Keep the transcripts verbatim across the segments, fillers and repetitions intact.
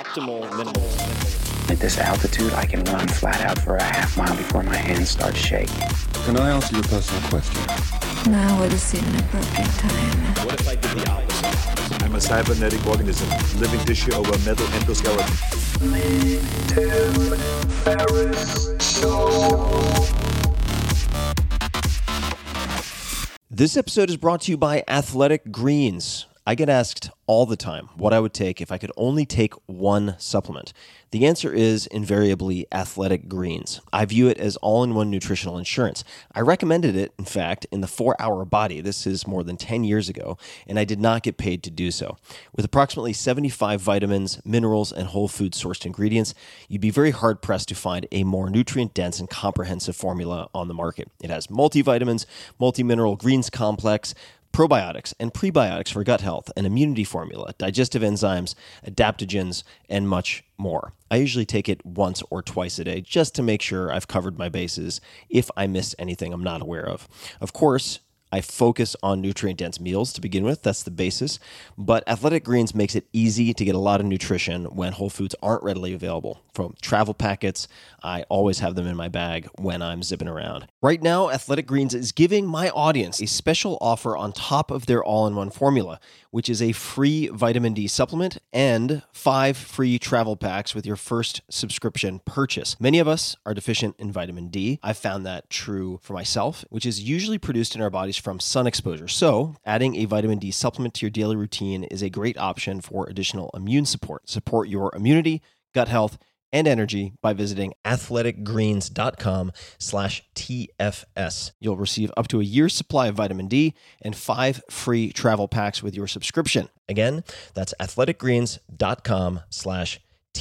optimal minimalism. At this altitude, I can run flat out for a half mile before my hands start shaking. Can I ask you a personal question? Now would seem an appropriate time. What if I did the opposite? I'm a cybernetic organism, living tissue over a metal endoskeleton. The Tim Ferriss Show. This episode is brought to you by Athletic Greens. I get asked all the time what I would take if I could only take one supplement. The answer is invariably Athletic Greens. I view it as all-in-one nutritional insurance. I recommended it, in fact, in the four hour Body. This is more than ten years ago, and I did not get paid to do so. With approximately seventy-five vitamins, minerals, and whole food sourced ingredients, you'd be very hard-pressed to find a more nutrient-dense and comprehensive formula on the market. It has multivitamins, multi-mineral greens complex, probiotics and prebiotics for gut health, an immunity formula, digestive enzymes, adaptogens, and much more. I usually take it once or twice a day just to make sure I've covered my bases if I missed anything I'm not aware of. Of course, I focus on nutrient-dense meals to begin with. That's the basis. But Athletic Greens makes it easy to get a lot of nutrition when whole foods aren't readily available. From travel packets, I always have them in my bag when I'm zipping around. Right now, Athletic Greens is giving my audience a special offer on top of their all-in-one formula, which is a free vitamin D supplement and five free travel packs with your first subscription purchase. Many of us are deficient in vitamin D. I've found that true for myself, which is usually produced in our bodies from sun exposure. So, adding a vitamin D supplement to your daily routine is a great option for additional immune support. Support your immunity, gut health, and energy by visiting athleticgreens.com slash TFS. You'll receive up to a year's supply of vitamin D and five free travel packs with your subscription. Again, that's athleticgreens.com slash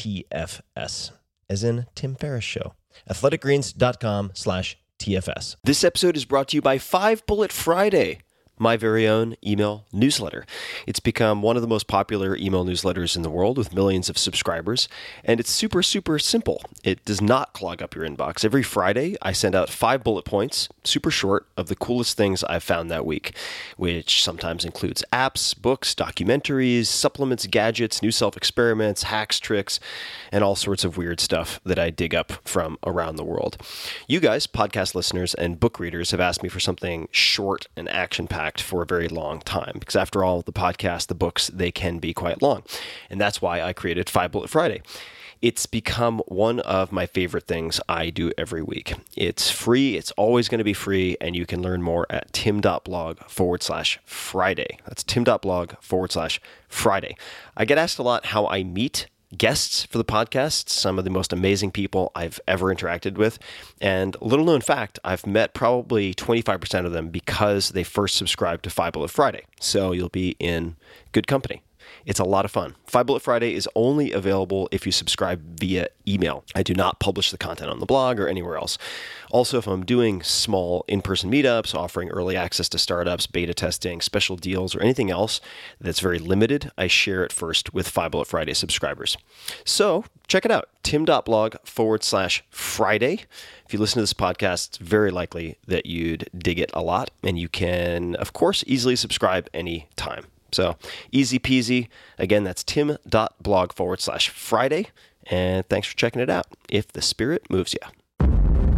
TFS, as in Tim Ferriss Show. athleticgreens.com slash TFS. This episode is brought to you by Five Bullet Friday, my very own email newsletter. It's become one of the most popular email newsletters in the world with millions of subscribers, and it's super, super simple. It does not clog up your inbox. Every Friday, I send out five bullet points, super short, of the coolest things I've found that week, which sometimes includes apps, books, documentaries, supplements, gadgets, new self-experiments, hacks, tricks, and all sorts of weird stuff that I dig up from around the world. You guys, podcast listeners and book readers, have asked me for something short and action-packed for a very long time, because after all, the podcast, the books, they can be quite long. And that's why I created Five Bullet Friday. It's become one of my favorite things I do every week. It's free. It's always going to be free. And you can learn more at tim.blog forward slash Friday. That's tim.blog forward slash Friday. I get asked a lot how I meet guests for the podcast, some of the most amazing people I've ever interacted with. And little known fact, I've met probably twenty-five percent of them because they first subscribed to Five Bullet Friday. So you'll be in good company. It's a lot of fun. Five Bullet Friday is only available if you subscribe via email. I do not publish the content on the blog or anywhere else. Also, if I'm doing small in-person meetups, offering early access to startups, beta testing, special deals, or anything else that's very limited, I share it first with Five Bullet Friday subscribers. So check it out, tim.blog forward slash Friday. If you listen to this podcast, it's very likely that you'd dig it a lot, and you can, of course, easily subscribe anytime. So easy peasy. Again, that's tim.blog forward slash Friday. And thanks for checking it out, if the spirit moves you.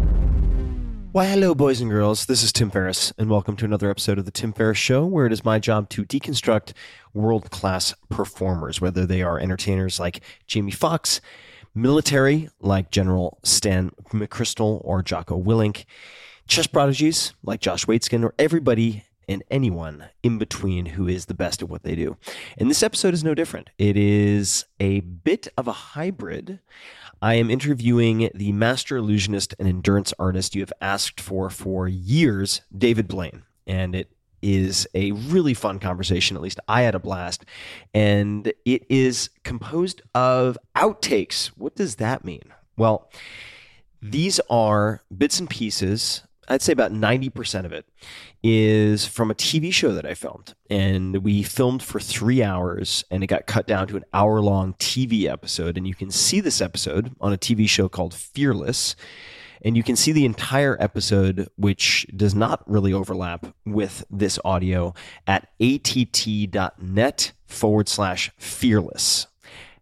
Why, hello, boys and girls. This is Tim Ferriss, and welcome to another episode of The Tim Ferriss Show, where it is my job to deconstruct world-class performers, whether they are entertainers like Jamie Foxx, military like General Stan McChrystal or Jocko Willink, chess prodigies like Josh Waitzkin, or everybody and anyone in between who is the best at what they do. And this episode is no different. It is a bit of a hybrid. I am interviewing the master illusionist and endurance artist you have asked for for years, David Blaine. And it is a really fun conversation. At least I had a blast. And it is composed of outtakes. What does that mean? Well, these are bits and pieces. I'd say about ninety percent of it is from a T V show that I filmed. And we filmed for three hours and it got cut down to an hour-long T V episode. And you can see this episode on a T V show called Fearless. And you can see the entire episode, which does not really overlap with this audio, at att.net forward slash fearless.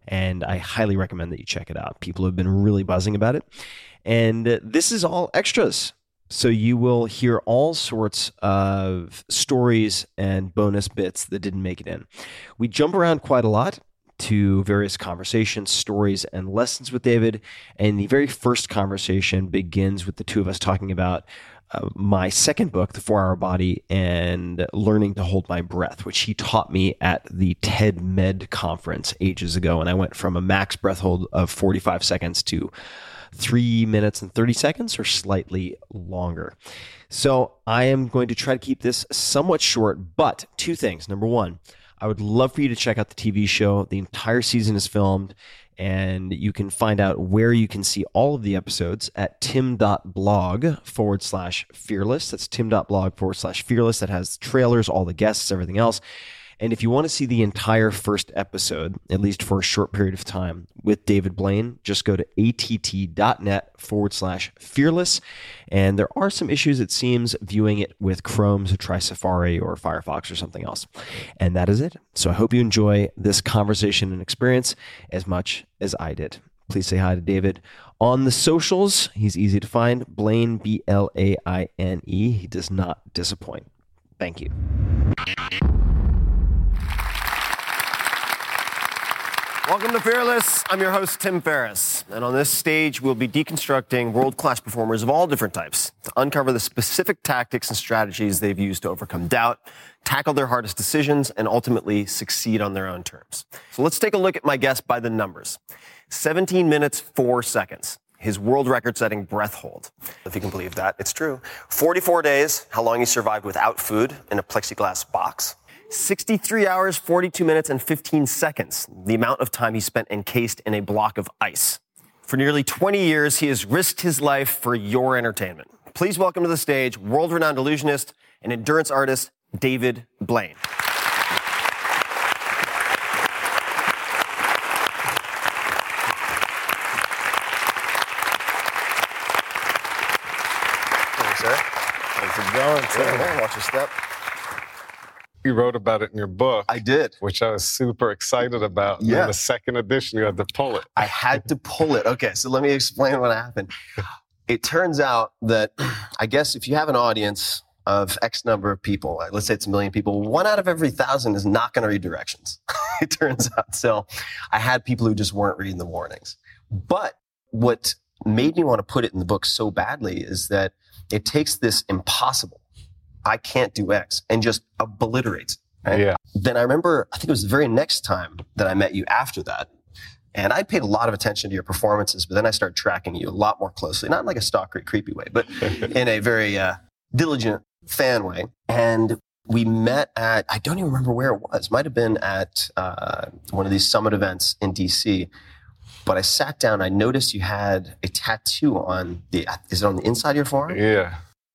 and I highly recommend that you check it out. People have been really buzzing about it. And uh, this is all extras. So you will hear all sorts of stories and bonus bits that didn't make it in. We jump around quite a lot to various conversations, stories, and lessons with David. And the very first conversation begins with the two of us talking about uh, my second book, The four hour Body, and learning to hold my breath, which he taught me at the TED Med conference ages ago. And I went from a max breath hold of forty-five seconds to three minutes and thirty seconds or slightly longer. So I am going to try to keep this somewhat short, but two things. Number one, I would love for you to check out the T V show. The entire season is filmed, and you can find out where you can see all of the episodes at tim.blog forward slash fearless. That's tim.blog forward slash fearless. That has trailers, all the guests, everything else. And if you want to see the entire first episode, at least for a short period of time, with David Blaine, just go to att.net forward slash fearless. And there are some issues, it seems, viewing it with Chrome, so try Safari or Firefox or something else. And that is it. So I hope you enjoy this conversation and experience as much as I did. Please say hi to David on the socials. He's easy to find. Blaine, B L A I N E. He does not disappoint. Thank you. Welcome to Fearless. I'm your host, Tim Ferriss. And on this stage, we'll be deconstructing world-class performers of all different types to uncover the specific tactics and strategies they've used to overcome doubt, tackle their hardest decisions, and ultimately succeed on their own terms. So let's take a look at my guest by the numbers. seventeen minutes, four seconds. His world record-setting breath hold. If you can believe that, it's true. forty-four days, how long he survived without food in a plexiglass box. sixty-three hours, forty-two minutes, and fifteen seconds, the amount of time he spent encased in a block of ice. For nearly twenty years, he has risked his life for your entertainment. Please welcome to the stage world-renowned illusionist and endurance artist, David Blaine. Thanks, sir. Thanks for going, sir. Watch your step. You wrote about it in your book. I did. Which I was super excited about. Yeah. In the second edition, you had to pull it. I had to pull it. Okay, so let me explain what happened. It turns out that, I guess if you have an audience of X number of people, let's say it's a million people, one out of every thousand is not going to read directions. It turns out. So I had people who just weren't reading the warnings. But what made me want to put it in the book so badly is that it takes this impossible, I can't do X, and just obliterates it. Right? Yeah. Then I remember, I think it was the very next time that I met you after that, and I paid a lot of attention to your performances, but then I started tracking you a lot more closely, not in like a stalkery, creepy way, but in a very uh, diligent fan way. And we met at, I don't even remember where it was, might have been at uh, one of these summit events in D C, but I sat down, I noticed you had a tattoo on the, is it on the inside of your forearm? Yeah.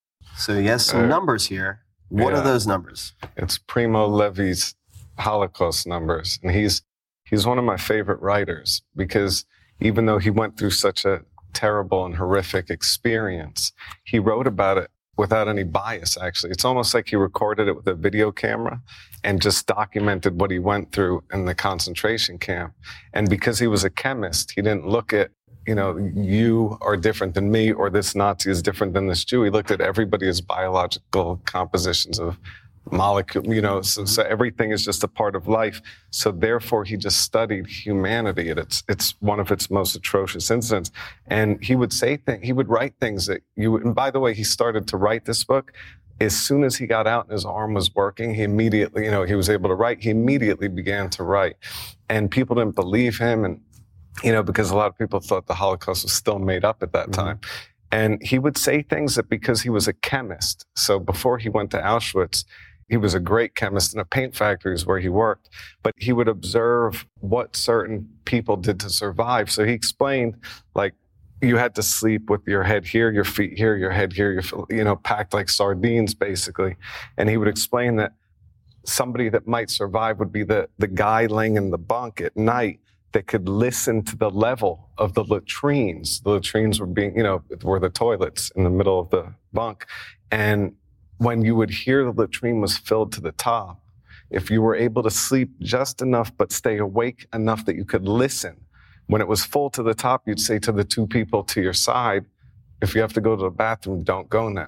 So he has some uh, numbers here. What yeah. are those numbers? It's Primo Levi's Holocaust numbers. And he's he's one of my favorite writers because even though he went through such a terrible and horrific experience, he wrote about it without any bias, actually. It's almost like he recorded it with a video camera and just documented what he went through in the concentration camp. And because he was a chemist, he didn't look at, you know, you are different than me, or this Nazi is different than this Jew. He looked at everybody as biological compositions of molecule, you know, so, so everything is just a part of life. So therefore, he just studied humanity at its, it's one of its most atrocious incidents. And he would say things, he would write things that you, and by the way, he started to write this book. As soon as he got out and his arm was working, he immediately, you know, he was able to write. He immediately began to write. And people didn't believe him. And you know, because a lot of people thought the Holocaust was still made up at that mm-hmm. time. And he would say things that because he was a chemist. So before he went to Auschwitz, he was a great chemist in a paint factory is where he worked. But he would observe what certain people did to survive. So he explained, like, you had to sleep with your head here, your feet here, your head here, your, you know, packed like sardines, basically. And he would explain that somebody that might survive would be the, the guy laying in the bunk at night that could listen to the level of the latrines. The latrines were being, you know, were the toilets in the middle of the bunk. And when you would hear the latrine was filled to the top, if you were able to sleep just enough but stay awake enough that you could listen, when it was full to the top, you'd say to the two people to your side, if you have to go to the bathroom, don't go now.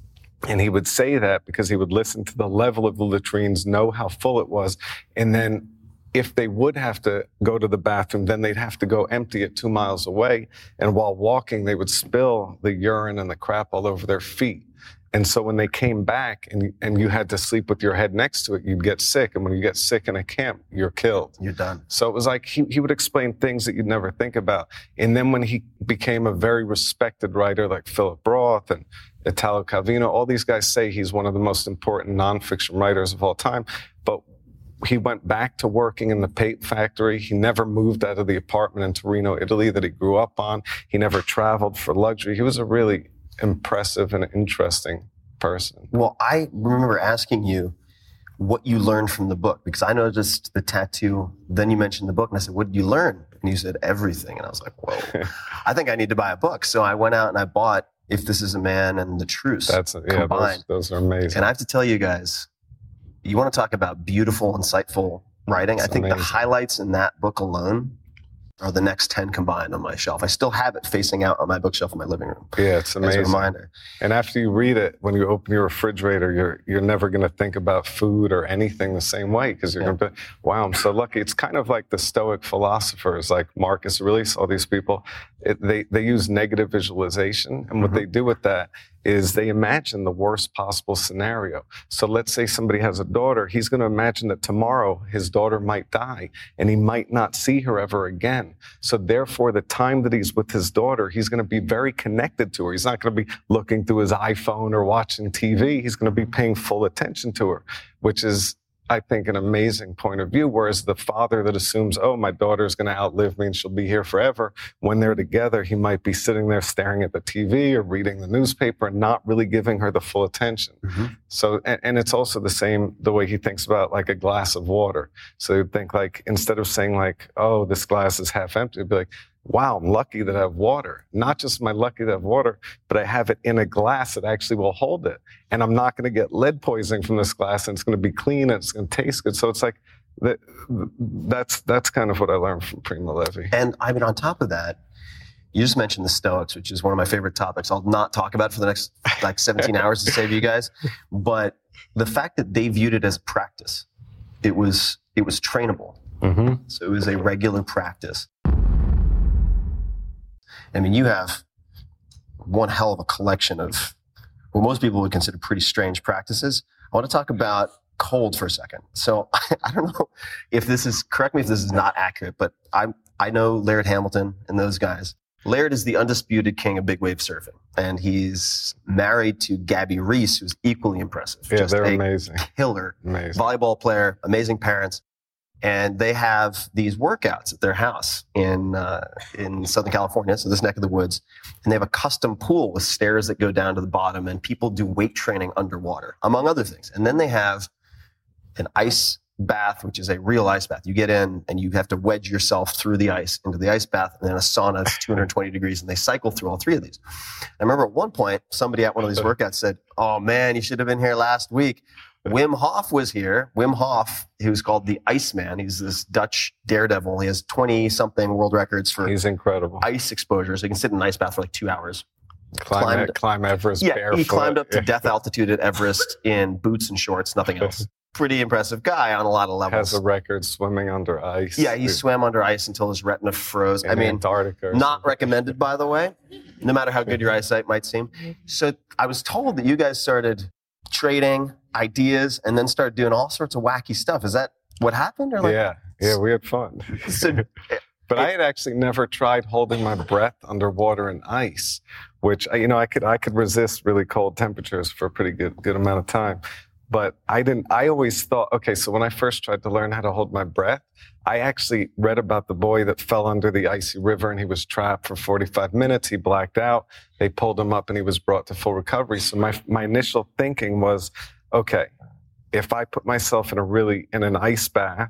And he would say that because he would listen to the level of the latrines, know how full it was, and then if they would have to go to the bathroom, then they'd have to go empty it two miles away. And while walking, they would spill the urine and the crap all over their feet. And so when they came back and, and you had to sleep with your head next to it, you'd get sick. And when you get sick in a camp, you're killed. You're done. So it was like he, he would explain things that you'd never think about. And then when he became a very respected writer like Philip Roth and Italo Calvino, all these guys say he's one of the most important nonfiction writers of all time. But he went back to working in the paint factory. He never moved out of the apartment in Torino, Italy that he grew up on. He never traveled for luxury. He was a really impressive and interesting person. Well, I remember asking you what you learned from the book, because I noticed the tattoo. Then you mentioned the book, and I said, what did you learn? And you said, everything. And I was like, whoa, I think I need to buy a book. So I went out and I bought If This Is a Man and The Truce. That's, yeah, combined. Those, those are amazing. And I have to tell you guys, you want to talk about beautiful, insightful writing? That's I think amazing. the highlights in that book alone are the next ten combined on my shelf. I still have it facing out on my bookshelf in my living room. Yeah, it's amazing. As a reminder. And after you read it, when you open your refrigerator, you're you're never going to think about food or anything the same way, because you're yeah. going to be, wow, I'm so lucky. It's kind of like the Stoic philosophers, like Marcus Aurelius, all these people. It, they, they use negative visualization. And what mm-hmm. they do with that is they imagine the worst possible scenario. So let's say somebody has a daughter. He's going to imagine that tomorrow his daughter might die and he might not see her ever again. So therefore, the time that he's with his daughter, he's going to be very connected to her. He's not going to be looking through his iPhone or watching T V. He's going to be paying full attention to her, which is, I think, an amazing point of view. Whereas the father that assumes, oh, my daughter's going to outlive me and she'll be here forever, when they're together, he might be sitting there staring at the T V or reading the newspaper and not really giving her the full attention. Mm-hmm. So, and, and it's also the same, the way he thinks about like a glass of water. So you'd think like, instead of saying like, oh, this glass is half empty, it'd be like, wow, I'm lucky that I have water. Not just am I lucky to have water, but I have it in a glass that actually will hold it. And I'm not going to get lead poisoning from this glass, and it's going to be clean and it's going to taste good. So it's like, that, that's that's kind of what I learned from Primo Levi. And I mean, on top of that, you just mentioned the Stoics, which is one of my favorite topics. I'll not talk about it for the next like seventeen hours to save you guys. But the fact that they viewed it as a practice, it was, it was trainable. Mm-hmm. So it was a regular practice. I mean, you have one hell of a collection of what most people would consider pretty strange practices. I want to talk about cold for a second. So I don't know if this is, correct me if this is not accurate, but I I know Laird Hamilton and those guys. Laird is the undisputed king of big wave surfing, and he's married to Gabby Reese, who's equally impressive. Yeah, Just they're a amazing. Killer Amazing. Volleyball player, amazing parents. And they have these workouts at their house in uh, in Southern California, so this neck of the woods. And they have a custom pool with stairs that go down to the bottom, and people do weight training underwater, among other things. And then they have an ice bath, which is a real ice bath. You get in and you have to wedge yourself through the ice into the ice bath, and then a sauna that's two hundred twenty degrees, and they cycle through all three of these. I remember at one point, somebody at one of these workouts said, oh man, you should have been here last week. Wim Hof was here. Wim Hof, who's called the Iceman. He's this Dutch daredevil. He has twenty-something world records for He's incredible. ice exposure. So he can sit in an ice bath for like two hours. Climb, climbed, climb Everest yeah, barefoot. He climbed up to death altitude at Everest in boots and shorts, nothing else. Pretty impressive guy on a lot of levels. Has a record swimming under ice. Yeah, he Dude. swam under ice until his retina froze. In I mean, Antarctica. Not something. recommended, by the way, no matter how good your eyesight might seem. So I was told that you guys started trading ideas and then started doing all sorts of wacky stuff. Is that what happened? Or like, yeah, yeah, we had fun. So, but I had actually never tried holding my breath underwater in ice, which, you know, I could I could resist really cold temperatures for a pretty good good amount of time. But I didn't, I always thought, okay, so when I first tried to learn how to hold my breath, I actually read about the boy that fell under the icy river and he was trapped for forty-five minutes. He blacked out. They pulled him up and he was brought to full recovery. So my my initial thinking was, okay, if I put myself in a really, in an ice bath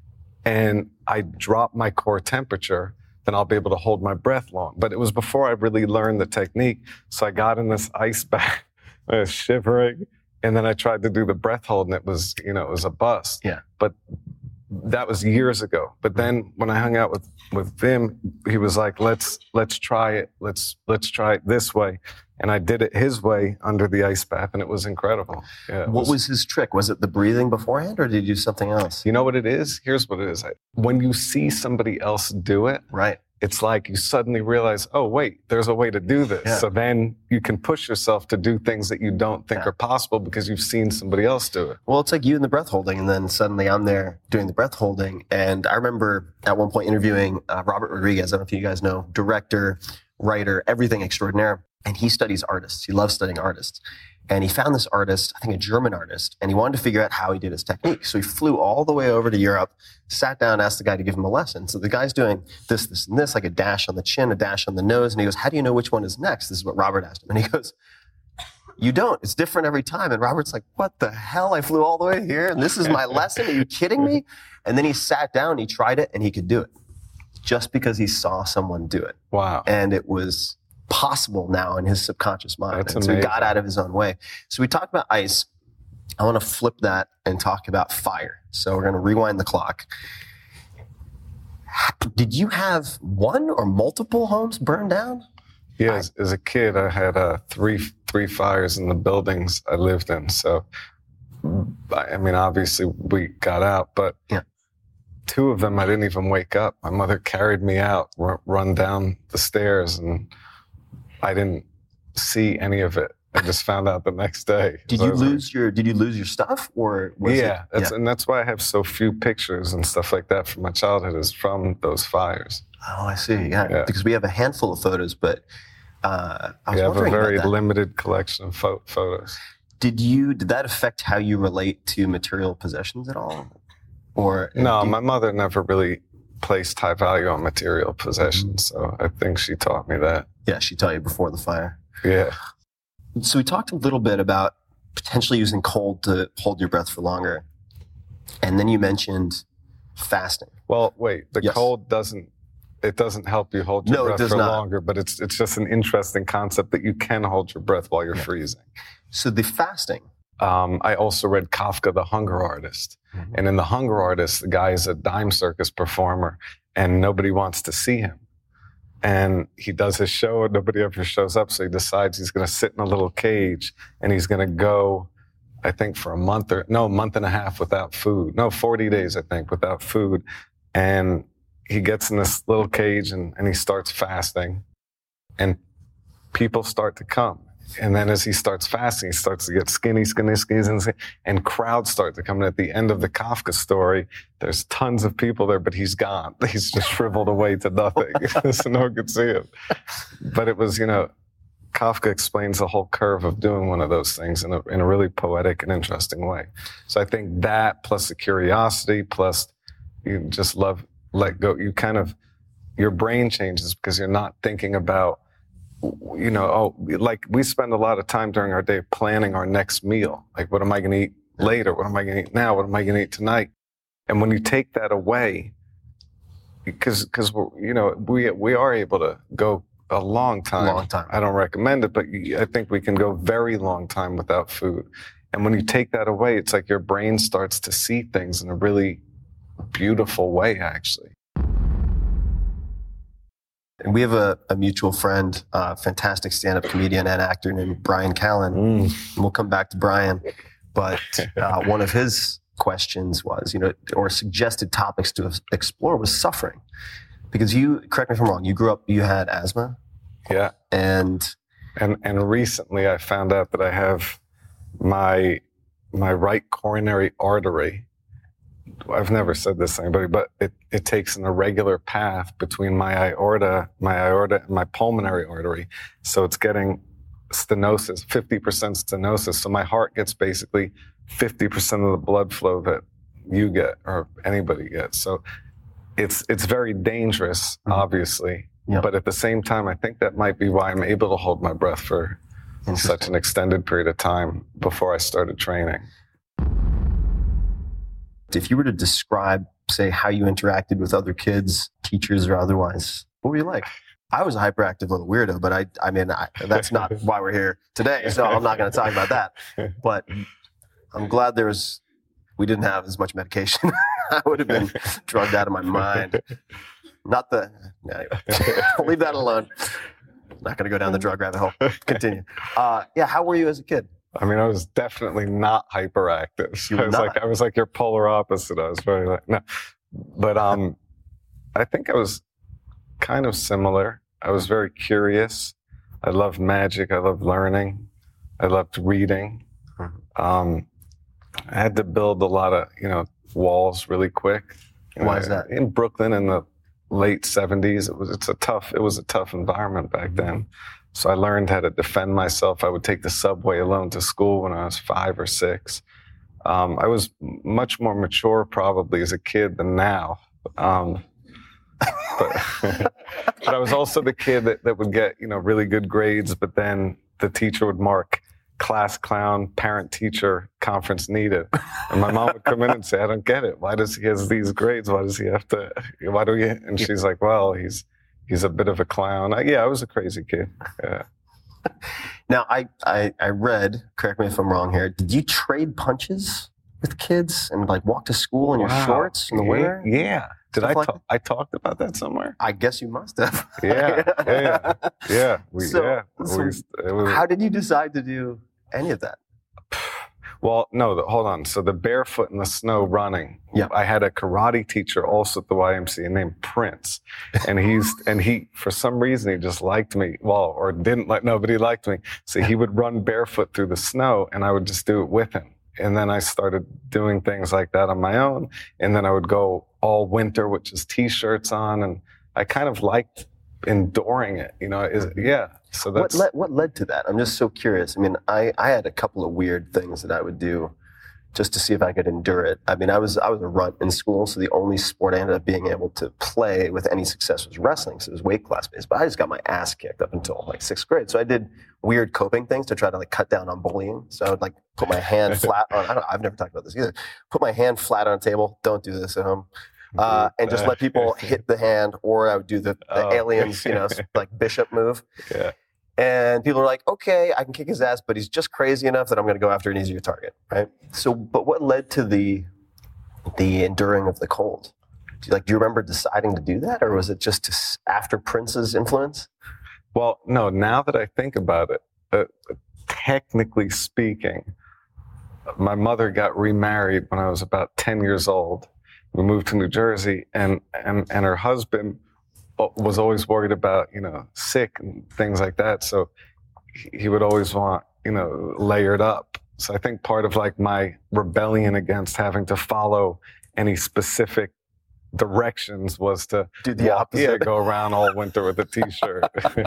and I drop my core temperature, then I'll be able to hold my breath long. But it was before I really learned the technique. So I got in this ice bath, I was shivering. And then I tried to do the breath hold, and it was, you know, it was a bust. Yeah. But that was years ago. But then when I hung out with, with Vim, he was like, let's, let's try it. Let's, let's try it this way. And I did it his way under the ice bath, and it was incredible. Yeah, What was, was his trick? Was it the breathing beforehand, or did you do something else? You know what it is? Here's what it is. When you see somebody else do it, right, it's like you suddenly realize, oh, wait, there's a way to do this. Yeah. So then you can push yourself to do things that you don't think Yeah. are possible because you've seen somebody else do it. Well, it's like you and the breath holding, and then suddenly I'm there doing the breath holding. And I remember at one point interviewing uh, Robert Rodriguez. I don't know if you guys know, director, writer, everything extraordinaire. And he studies artists. He loves studying artists. And he found this artist, I think a German artist, and he wanted to figure out how he did his technique. So he flew all the way over to Europe, sat down, asked the guy to give him a lesson. So the guy's doing this, this, and this, like a dash on the chin, a dash on the nose. And he goes, how do you know which one is next? This is what Robert asked him. And he goes, you don't. It's different every time. And Robert's like, what the hell? I flew all the way here, and this is my lesson? Are you kidding me? And then he sat down, he tried it, and he could do it. Just because he saw someone do it. Wow. And it was possible now in his subconscious mind. That's and so he amazing. got out of his own way. So we talked about ice. I want to flip that and talk about fire. So we're going to rewind the clock. Did you have one or multiple homes burn down? Yeah, as, as a kid, I had uh, three three fires in the buildings I lived in. So, I mean, obviously we got out, but Yeah. two of them I didn't even wake up. My mother carried me out, r- run down the stairs, and I didn't see any of it. I just found out the next day. Did So I you was like, lose your Did you lose your stuff, or was yeah, it, that's, and that's why I have so few pictures and stuff like that from my childhood is from those fires. Oh, I see. Yeah, Yeah. because we have a handful of photos, but uh, I was We have a wondering very about that. limited collection of pho- photos. Did you? Did that affect how you relate to material possessions at all? Or No, do you- my mother never really placed high value on material possessions, so I think she taught me that. yeah, she taught you before the fire. Yeah. So we talked a little bit about potentially using cold to hold your breath for longer. And then you mentioned fasting. Well, wait, the Yes. cold doesn't, it doesn't help you hold your No, it breath does for not. longer, but it's it's just an interesting concept that you can hold your breath while you're Yeah. freezing. So the fasting. Um, I also read Kafka, The Hunger Artist. Mhm. And in The Hunger Artist, the guy is a dime circus performer and nobody wants to see him. And he does his show and nobody ever shows up. So he decides he's going to sit in a little cage and he's going to go, I think, for a month or no, a month and a half without food. No, forty days, I think, without food. And he gets in this little cage and, and he starts fasting and people start to come. And then as he starts fasting, he starts to get skinny, skinny, skinny, skinny, and crowds start to come. And at the end of the Kafka story, there's tons of people there, but he's gone. He's just shriveled away to nothing. So no one could see him. But it was, you know, Kafka explains the whole curve of doing one of those things in a, in a really poetic and interesting way. So I think that plus the curiosity, plus you just love, let go. You kind of, your brain changes because you're not thinking about, you know, oh, like we spend a lot of time during our day planning our next meal. Like, what am I going to eat later? What am I going to eat now? What am I going to eat tonight? And when you take that away, because, because we're, you know, we, we are able to go a long time. Long time. I don't recommend it, but you, I think we can go very long time without food. And when you take that away, it's like your brain starts to see things in a really beautiful way, actually. And we have a, a mutual friend, uh, fantastic stand-up comedian and actor named Brian Callen. Mm. And we'll come back to Brian. But uh, one of his questions was, you know, or suggested topics to explore was suffering. Because you, correct me if I'm wrong, you grew up, you had asthma. Yeah. And And and recently I found out that I have my my right coronary artery. I've never said this to anybody, but it, it takes an irregular path between my aorta, my aorta and my pulmonary artery. So it's getting stenosis, fifty percent stenosis. So my heart gets basically fifty percent of the blood flow that you get or anybody gets. So it's it's very dangerous, Mhm. obviously. Yeah. But at the same time, I think that might be why I'm able to hold my breath for such an extended period of time before I started training. if you were to describe, say, how you interacted with other kids, teachers or otherwise, what were you like? I was a hyperactive little weirdo, but I, I mean, I, that's not why we're here today. So I'm not going to talk about that. But I'm glad there was, we didn't have as much medication. I would have been drugged out of my mind. Not the, anyway, I'll leave that alone. Not going to go down the drug rabbit hole. Continue. Uh, yeah, how were you as a kid? I mean, I was definitely not hyperactive. So You I was not? like, I was like your polar opposite. I was very like, no, but um, I think I was kind of similar. I was very curious. I loved magic. I loved learning. I loved reading. Um, I had to build a lot of, you know, walls really quick. You Why know, is that? In Brooklyn in the late seventies, it was it's a tough it was a tough environment back then. So I learned how to defend myself. I would take the subway alone to school when I was five or six. Um, I was much more mature probably as a kid than now. Um, but, but I was also the kid that, that would get, you know, really good grades, but then the teacher would mark class clown, parent teacher conference needed. And my mom would come in and say, I don't get it. Why does he have these grades? Why does he have to, why do we, and she's like, well, he's, he's a bit of a clown. I, yeah, I was a crazy kid. Yeah. Now, I, I, I read, correct me if I'm wrong here, did you trade punches with kids and like walk to school in your Wow. shorts in the Yeah, winter? Yeah. Did Stuff I like talk, I talked about that somewhere? I guess you must have. Yeah, yeah, yeah. We, So- yeah. so we, it was, How did you decide to do any of that? Well, no, the, hold on. So the barefoot in the snow running. Yeah. I had a karate teacher also at the Y M C A named Prince. And he's, and he, for some reason, he just liked me. Well, or didn't like, no, but he liked me. So he would run barefoot through the snow and I would just do it with him. And then I started doing things like that on my own. And then I would go all winter with just t-shirts on. And I kind of liked enduring it, you know, is, yeah. So What that's, led, what led to that? I'm just so curious. I mean, I, I had a couple of weird things that I would do just to see if I could endure it. I mean, I was I was a runt in school, so the only sport I ended up being able to play with any success was wrestling, so it was weight class based. But I just got my ass kicked up until like sixth grade. So I did weird coping things to try to like cut down on bullying. So I would like put my hand flat on, I don't, I've never talked about this either, put my hand flat on a table, don't do this at home, uh, and just let people hit the hand, or I would do the, the Oh. aliens, you know, like bishop move. yeah. And people are like, okay, I can kick his ass, but he's just crazy enough that I'm going to go after an easier target, right? So, but what led to the the enduring of the cold? Do you, like, do you remember deciding to do that, or was it just to, s- after Prince's influence? Well, no, now that I think about it, uh, technically speaking, my mother got remarried when I was about ten years old. We moved to New Jersey, and, and, and her husband was always worried about, you know, sick and things like that. So he- he would always want, you know, layered up. So I think part of like my rebellion against having to follow any specific directions was to Do the walk- yeah, opposite. go around all winter with a t-shirt.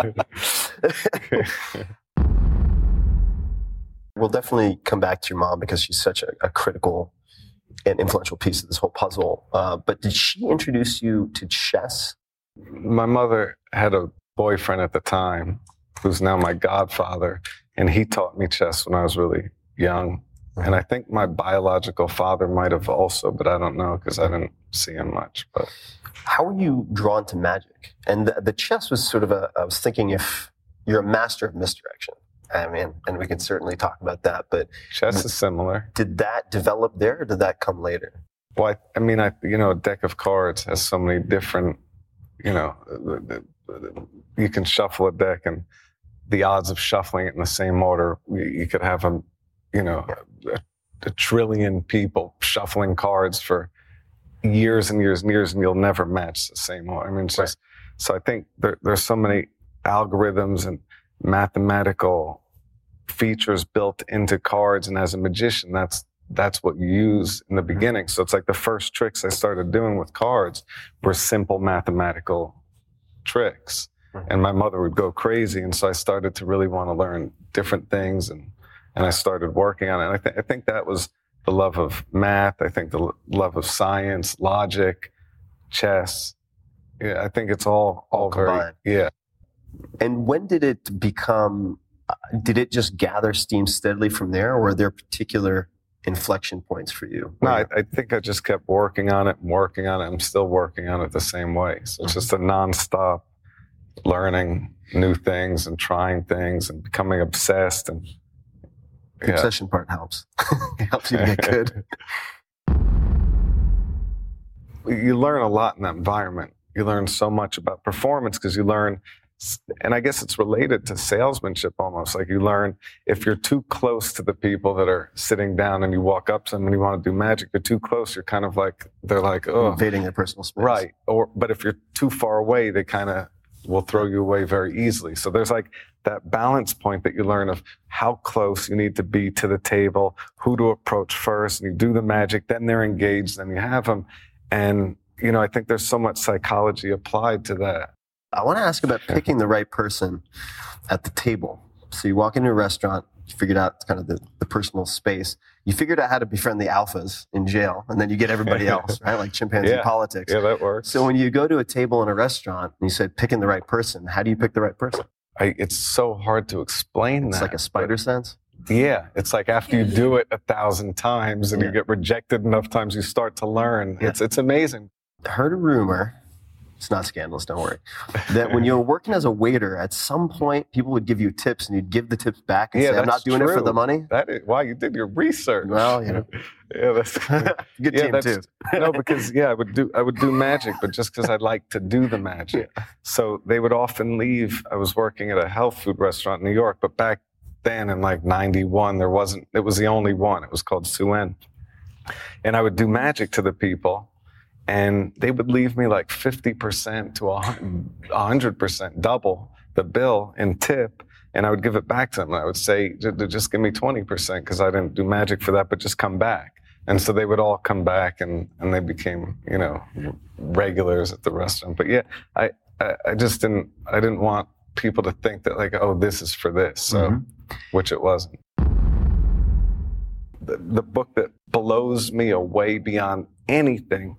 We'll definitely come back to your mom because she's such a, a critical and influential piece of this whole puzzle. Uh, but did she introduce you to chess? My mother had a boyfriend at the time who's now my godfather, and he taught me chess when I was really young. And I think my biological father might have also, but I don't know because I didn't see him much. But How were you drawn to magic? And the, the chess was sort of a, I was thinking if you're a master of misdirection, I mean, and we can certainly talk about that, but chess is similar. did that develop there or did that come later? Well, I, I mean, I you know, a deck of cards has so many different, you know, the- the- you can shuffle a deck and the odds of shuffling it in the same order, you, you could have a, you know, a, a trillion people shuffling cards for years and years and years, and you'll never match the same order. I mean, it's just, so I think there, there's so many algorithms and mathematical features built into cards, and as a magician, that's that's what you use in the beginning. So it's like the first tricks I started doing with cards were simple mathematical tricks. And my mother would go crazy. And so I started to really want to learn different things, and, and I started working on it. And I, th- I think that was the love of math. I think the l- love of science, logic, chess. Yeah, I think it's all, all, All very, combined. yeah. And when did it become, uh, did it just gather steam steadily from there, or were there particular inflection points for you? No, I, I think I just kept working on it and working on it. I'm still working on it the same way. So it's just a nonstop, learning new things and trying things and becoming obsessed. And The yeah. obsession part helps. It helps you to get good. You learn a lot in that environment. You learn so much about performance because you learn, and I guess it's related to salesmanship almost. Like you learn if you're too close to the people that are sitting down and you walk up to them and you want to do magic, you're too close, you're kind of like, they're like, oh. Invading their personal space. Right. Or, but if you're too far away, they kind of will throw you away very easily. So there's like that balance point that you learn of how close you need to be to the table, who to approach first, and you do the magic, then they're engaged, then you have them. And, you know, I think there's so much psychology applied to that. I want to ask about picking the right person at the table. So you walk into a restaurant, you figured out kind of the, the personal space. You figured out how to befriend the alphas in jail, and then you get everybody else, right? Like chimpanzee Yeah. politics. Yeah, that works. So when you go to a table in a restaurant and you said picking the right person, how do you pick the right person? I, it's so hard to explain It's that. like a spider sense. Yeah, it's like after you do it a thousand times and Yeah. you get rejected enough times, you start to learn. Yeah. It's it's amazing. I heard a rumor, it's not scandalous, don't worry, that when you were working as a waiter, at some point people would give you tips and you'd give the tips back and Yeah, say, I'm that's not doing it for true. the money. That is, wow, you did your research. Well, you know. yeah, that's Good yeah, team that's, too. no, because yeah, I would do I would do magic, but just because I like to do the magic. So they would often leave. I was working at a health food restaurant in New York, but back then in like ninety-one, there wasn't. It was the only one. It was called Suen, and I would do magic to the people, and they would leave me like fifty percent to a hundred percent, double the bill in tip. And I would give it back to them. And I would say, just give me twenty percent because I didn't do magic for that, but just come back. And so they would all come back and, and they became, you know, regulars at the restaurant. But yeah, I, I, I just didn't, I didn't want people to think that like, oh, this is for this. So, Mm-hmm. which it wasn't. The, the book that blows me away beyond anything,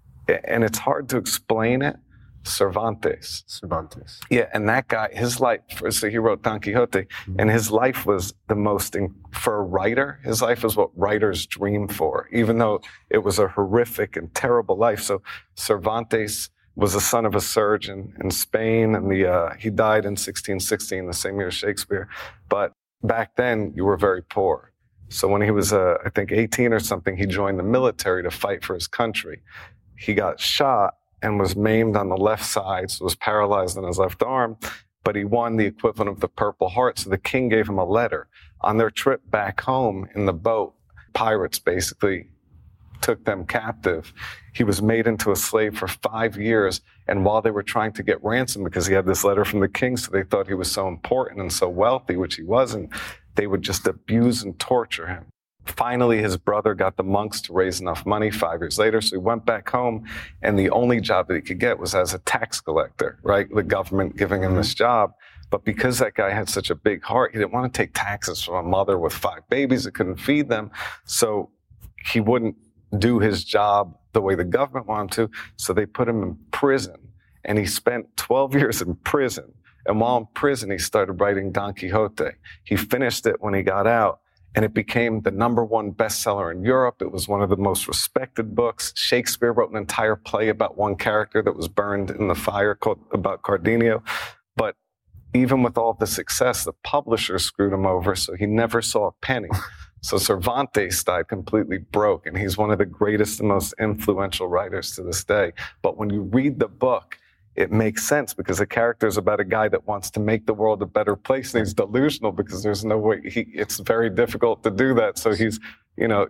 and it's hard to explain it, Cervantes. Cervantes. Yeah, and that guy, his life, so he wrote Don Quixote, and his life was the most, for a writer, his life is what writers dream for, even though it was a horrific and terrible life. So Cervantes was the son of a surgeon in Spain, and the uh, he died in sixteen sixteen, the same year as Shakespeare. But back then, you were very poor. So when he was, uh, I think, eighteen or something, he joined the military to fight for his country. He got shot and was maimed on the left side, so was paralyzed on his left arm, but he won the equivalent of the Purple Heart, so the king gave him a letter. On their trip back home in the boat, pirates basically took them captive. He was made into a slave for five years, and while they were trying to get ransom, because he had this letter from the king, so they thought he was so important and so wealthy, which he wasn't, they would just abuse and torture him. Finally, his brother got the monks to raise enough money five years later, so he went back home, and the only job that he could get was as a tax collector, right? The government giving him this job. But because that guy had such a big heart, he didn't want to take taxes from a mother with five babies that couldn't feed them, so he wouldn't do his job the way the government wanted him to, so they put him in prison, and he spent twelve years in prison. And while in prison, he started writing Don Quixote. He finished it when he got out, and it became the number one bestseller in Europe. It was one of the most respected books. Shakespeare wrote an entire play about one character that was burned in the fire called about Cardenio. But even with all the success, the publisher screwed him over, so he never saw a penny. So Cervantes died completely broke, and he's one of the greatest and most influential writers to this day. But when you read the book, it makes sense because the character is about a guy that wants to make the world a better place, and he's delusional because there's no way, he, it's very difficult to do that. So he's, you know,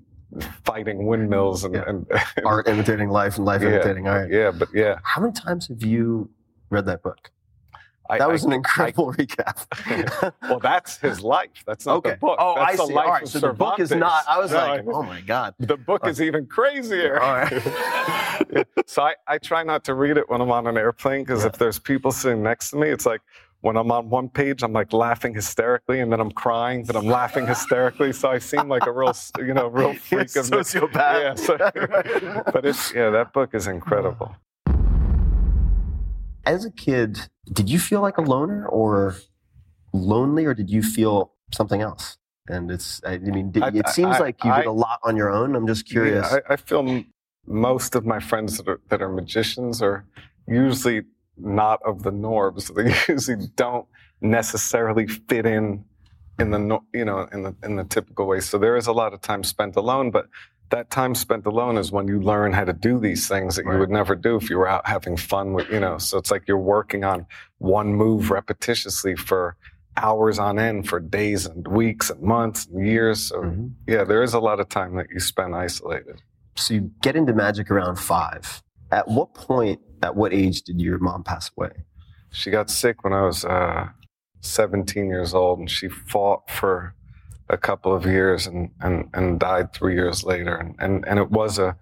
fighting windmills and, Yeah. and Art imitating life and life yeah, imitating art. Yeah, but yeah. How many times have you read that book? I, That was I, an incredible recap. Well, that's his life. That's not Okay. the book. Oh, that's I the see. life All right. of So the book is Cervantes. not. I was No, like, I- oh my god. The book is even crazier. All right. Yeah. So I, I try not to read it when I'm on an airplane because if there's people sitting next to me, it's like when I'm on one page, I'm like laughing hysterically, and then I'm crying, then I'm laughing hysterically. So I seem like a real, you know, real freak of Sociopath. Yeah. So, but it's yeah, that book is incredible. As a kid, did you feel like a loner or lonely, or did you feel something else? And it's, I mean, did, I- it seems I- like you did I- a lot on your own. I'm just curious. Yeah, I, I feel m- most of my friends that are, that are magicians are usually not of the norm. So they usually don't necessarily fit in in the no- you know in the in the typical way. So there is a lot of time spent alone, but that time spent alone is when you learn how to do these things that you Right. would never do if you were out having fun with, you know. So it's like you're working on one move repetitiously for hours on end, for days and weeks and months and years. So Mhm. yeah, there is a lot of time that you spend isolated. So you get into magic around five. At what point, at what age did your mom pass away? She got sick when I was uh, seventeen years old, and she fought for a couple of years and, and, and died three years later. And, and, and it was a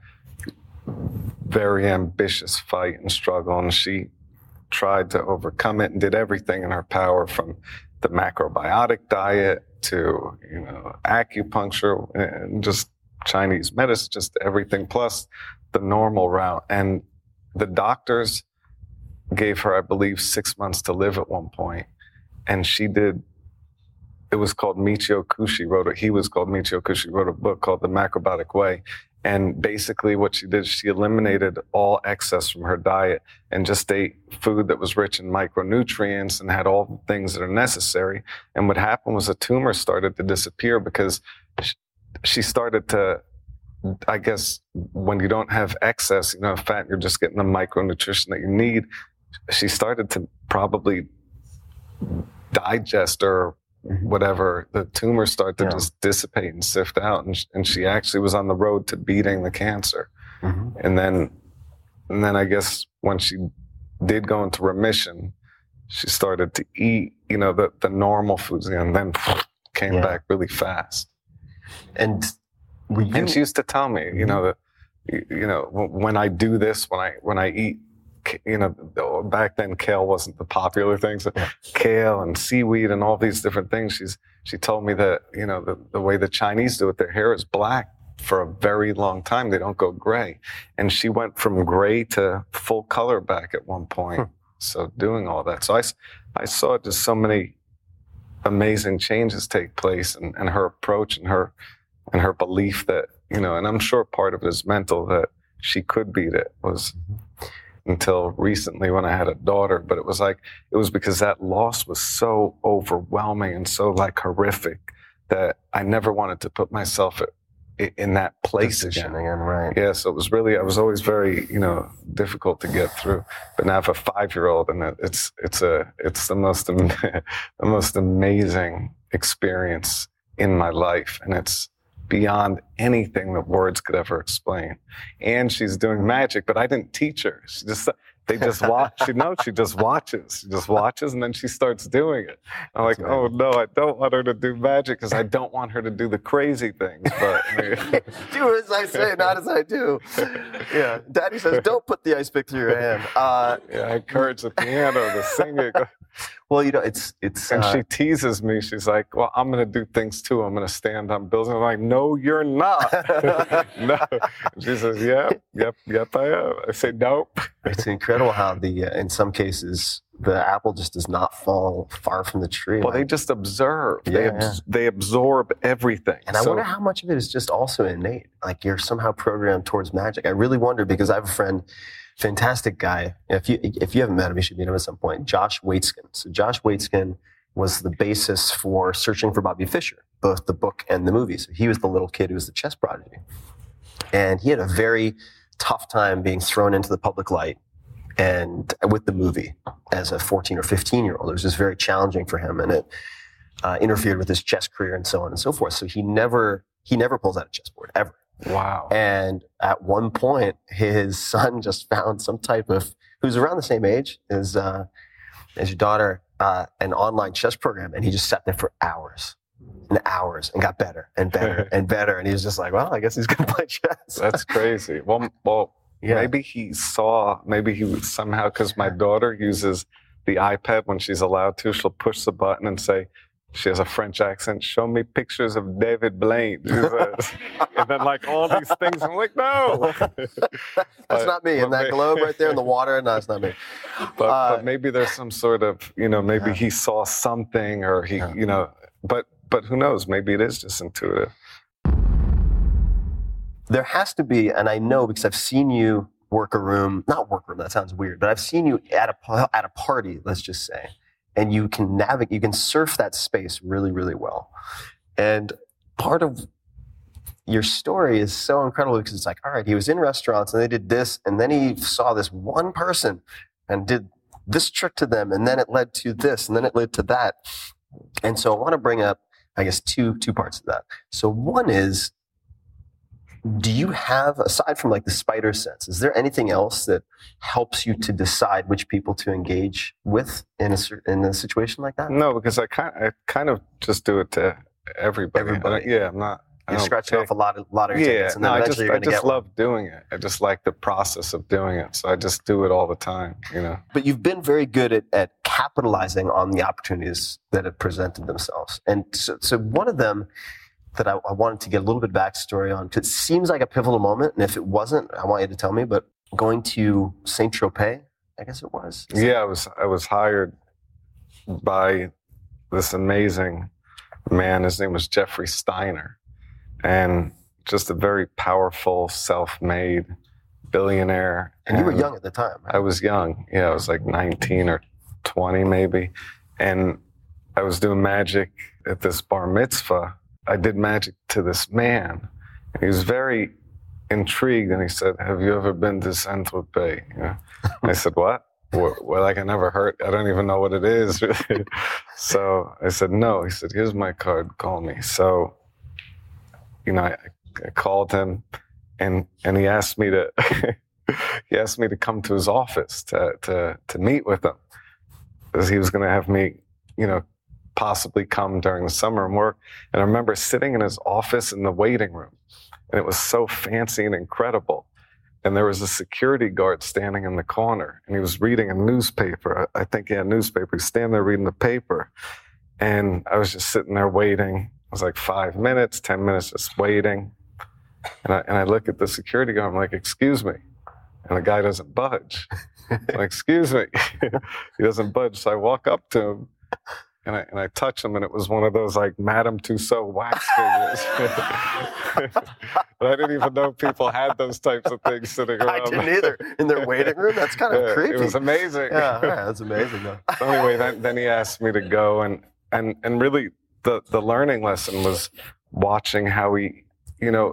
very ambitious fight and struggle, and she tried to overcome it and did everything in her power, from the macrobiotic diet to, you know, acupuncture and just Chinese medicine, just everything, plus the normal route. And the doctors gave her, I believe, six months to live at one point. And she did, it was called Michio Kushi wrote it. He was called Michio Kushi, wrote a book called The Macrobiotic Way. And basically what she did, she eliminated all excess from her diet and just ate food that was rich in micronutrients and had all the things that are necessary. And what happened was a tumor started to disappear because she started to, I guess, when you don't have excess, you know, fat, you're just getting the micronutrition that you need. She started to probably digest or whatever, the tumor started to Yeah. just dissipate and sift out. And, sh- and she actually was on the road to beating the cancer. Mhm. And then, and then I guess when she did go into remission, she started to eat, you know, the, the normal foods, and then came Yeah. back really fast. And were you? And she used to tell me, you know, that, you you know, w- when I do this, when I when I eat, k- you know, back then kale wasn't the popular thing, so kale and seaweed and all these different things. She's she told me that, you know, the, the way the Chinese do it, their hair is black for a very long time. They don't go gray, and she went from gray to full color back at one point. Hmm. So doing all that, so I s- I saw just so many amazing changes take place, and, and her approach and her and her belief that, you know, and I'm sure part of it is mental, that she could beat it, was until recently when I had a daughter. But it was like, it was because that loss was so overwhelming and so like horrific that I never wanted to put myself i- in that place Position again. again, right? Yeah, so it was really, I was always very, you know, difficult to get through. But now I have a five-year-old, and it- it's it's a it's the most am- the most amazing experience in my life, and it's beyond anything that words could ever explain. And she's doing magic, but I didn't teach her. She just they just watch. She knows. She just watches. She just watches, and then she starts doing it. I'm like, oh no, I don't want her to do magic because I don't want her to do the crazy things. But Do as I say, not as I do. Yeah. Daddy says, don't put the ice pick through your hand. Uh, yeah, I encourage the piano, the singing. well, you know, it's it's. And uh, she teases me. She's like, well, I'm going to do things too. I'm going to stand on buildings. I'm like, no, you're not. No. She says, yep, yep, yep, I am. I say, nope. It's incredible how the uh, in some cases the apple just does not fall far from the tree. Well, they Like- just observe. they, Yeah, abs- they absorb everything. and I So- wonder how much of it is just also innate. Like you're somehow programmed towards magic. I really wonder, because I have a friend, fantastic guy. If you if you haven't met him, you should meet him at some point. Josh Waitzkin. So Josh Waitzkin was the basis for Searching for Bobby Fischer, both the book and the movie. So he was the little kid who was the chess prodigy, and he had a very tough time being thrown into the public light and with the movie as a fourteen or fifteen year old. It was just very challenging for him, and it uh, interfered with his chess career and so on and so forth. So he never he never pulls out a chessboard ever. Wow. And at one point, his son just found some type of, who's around the same age as uh, as your daughter, uh, an online chess program, and he just sat there for hours and hours and got better and better and better. And he was just like, well, I guess he's going to play chess. That's crazy. Well, well Yeah. maybe he saw, maybe he was somehow, because my daughter uses the iPad when she's allowed to, she'll push the button and say, she has a French accent, show me pictures of David Blaine. She says. And then like all these things, I'm like, no. That's not me. In that globe right there in the water, no, it's not me. But, Uh, but maybe there's some sort of, you know, maybe Yeah. he saw something, or he, Yeah. you know, but but who knows? Maybe it is just intuitive. There has to be, and I know because I've seen you work a room, not work a room, that sounds weird, but I've seen you at a, pa- at a party, let's just say, and you can navigate, you can surf that space really, really well. And part of your story is so incredible because it's like, all right, he was in restaurants and they did this, and then he saw this one person and did this trick to them, and then it led to this, and then it led to that. And so I want to bring up, I guess, two two parts of that. So one is, do you have, aside from like the spider sense, is there anything else that helps you to decide which people to engage with in a cer- in a situation like that? No, because I kind I kind of just do it to everybody. Everybody. I, yeah, I'm not. I You're don't scratching take- off a lot of lottery Yeah, tickets, and then no, I eventually just you're I going to just get love one. doing it. I just like the process of doing it. So I just do it all the time. You know. But you've been very good at, at capitalizing on the opportunities that have presented themselves. And so, so one of them that I, I wanted to get a little bit backstory on, because it seems like a pivotal moment, and if it wasn't, I want you to tell me, but going to Saint Tropez, I guess it was? Yeah, I was I was hired by this amazing man. His name was Jeffrey Steiner, and just a very powerful, self-made billionaire. And you were young at the time, right? I was young. Yeah, I was like nineteen or twenty maybe. And I was doing magic at this bar mitzvah. I did magic to this man. And he was very intrigued, and he said, "Have you ever been to Saint Tropez?" You know? I said, "What?" Well, well, like I never heard, I don't even know what it is. So I said, "No." He said, "Here's my card, call me." So, you know, I, I called him, and and he asked me to he asked me to come to his office to to to meet with him, because he was going to have me, you know, possibly come during the summer and work. And I remember sitting in his office in the waiting room, and it was so fancy and incredible. And there was a security guard standing in the corner, and he was reading a newspaper. I think he had a newspaper. He was standing there reading the paper. And I was just sitting there waiting. It was like five minutes, ten minutes just waiting. And I, and I look at the security guard. I'm like, "Excuse me." And the guy doesn't budge. I'm like, "Excuse me." He doesn't budge. So I walk up to him, and I, and I touch him, and it was one of those like Madame Tussauds wax figures. But I didn't even know people had those types of things sitting around. I didn't either. In their waiting room? That's kind of Yeah, creepy. it was amazing. Yeah, yeah, that's amazing though. So anyway, then, then he asked me to go, and and and really the the learning lesson was watching how he, you know,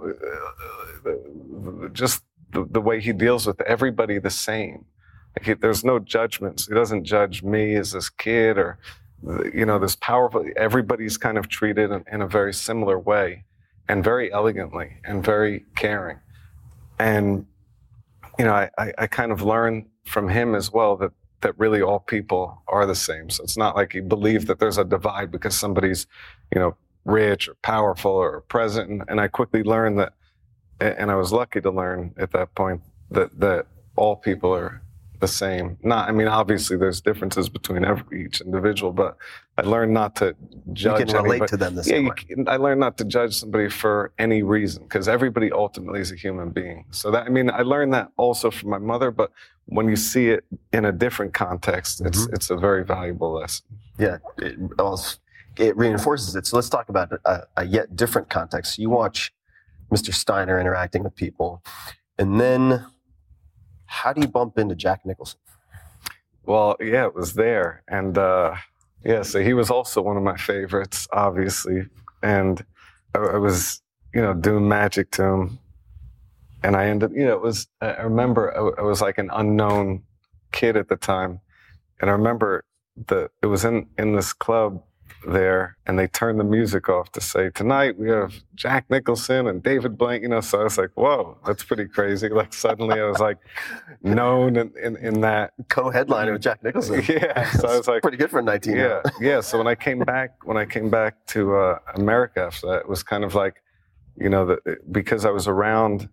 uh, just the, the way he deals with everybody the same. Like he, there's no judgments. He doesn't judge me as this kid or, you know, this powerful. Everybody's kind of treated in, in a very similar way, and very elegantly, and very caring. And you know, I, I, I kind of learned from him as well that that really all people are the same. So it's not like he believed that there's a divide because somebody's, you know, rich or powerful or present. And, and I quickly learned that, and I was lucky to learn at that point that that all people are the same. Not, I mean, obviously there's differences between every, each individual, but I learned not to judge. You can relate anybody. to them the Yeah, same you way. can, I learned not to judge somebody for any reason, because everybody ultimately is a human being. So that, I mean, I learned that also from my mother, but when you see it in a different context, it's Mhm. it's a very valuable lesson. Yeah, it, also, it reinforces it. So let's talk about a, a yet different context. You watch Mister Steiner interacting with people, and then how do you bump into Jack Nicholson? Well, yeah, it was there. And uh, yeah, so he was also one of my favorites, obviously. And I, I was, you know, doing magic to him. And I ended, you know, it was, I remember I, I was like an unknown kid at the time. And I remember the, it was in, in this club there, and they turned the music off to say, "Tonight we have Jack Nicholson and David Blaine," you know, so I was like, whoa, that's pretty crazy. Like suddenly I was like known in, in, in that. Co-headliner with Jack Nicholson. Yeah. So I was like, pretty good for a nineteen. yeah, yeah. So when I came back, when I came back to uh, America after that, it was kind of like, you know, the, because I was around,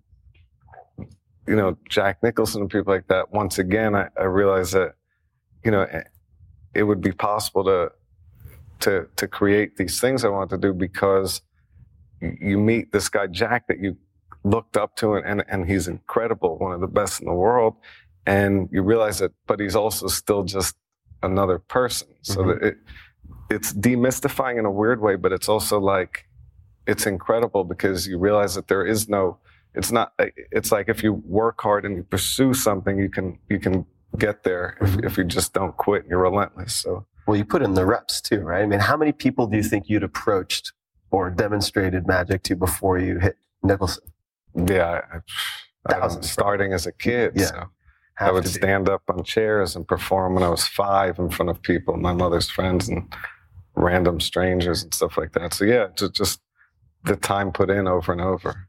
you know, Jack Nicholson and people like that. Once again, I, I realized that, you know, it would be possible to to to create these things I wanted to do, because you meet this guy Jack that you looked up to, and, and and he's incredible, one of the best in the world, and you realize that, but he's also still just another person. So Mhm. that it it's demystifying in a weird way, but it's also like it's incredible because you realize that there is no it's not, it's like if you work hard and you pursue something, you can, you can get there if, if you just don't quit and you're relentless. So, well, you put in the reps too, right? I mean, how many people do you think you'd approached or demonstrated magic to before you hit Nicholson? Yeah, I, I, I was starting as a kid. Yeah. So I would stand up on chairs and perform when I was five in front of people, my mother's friends and random strangers and stuff like that. So yeah, just, just the time put in over and over.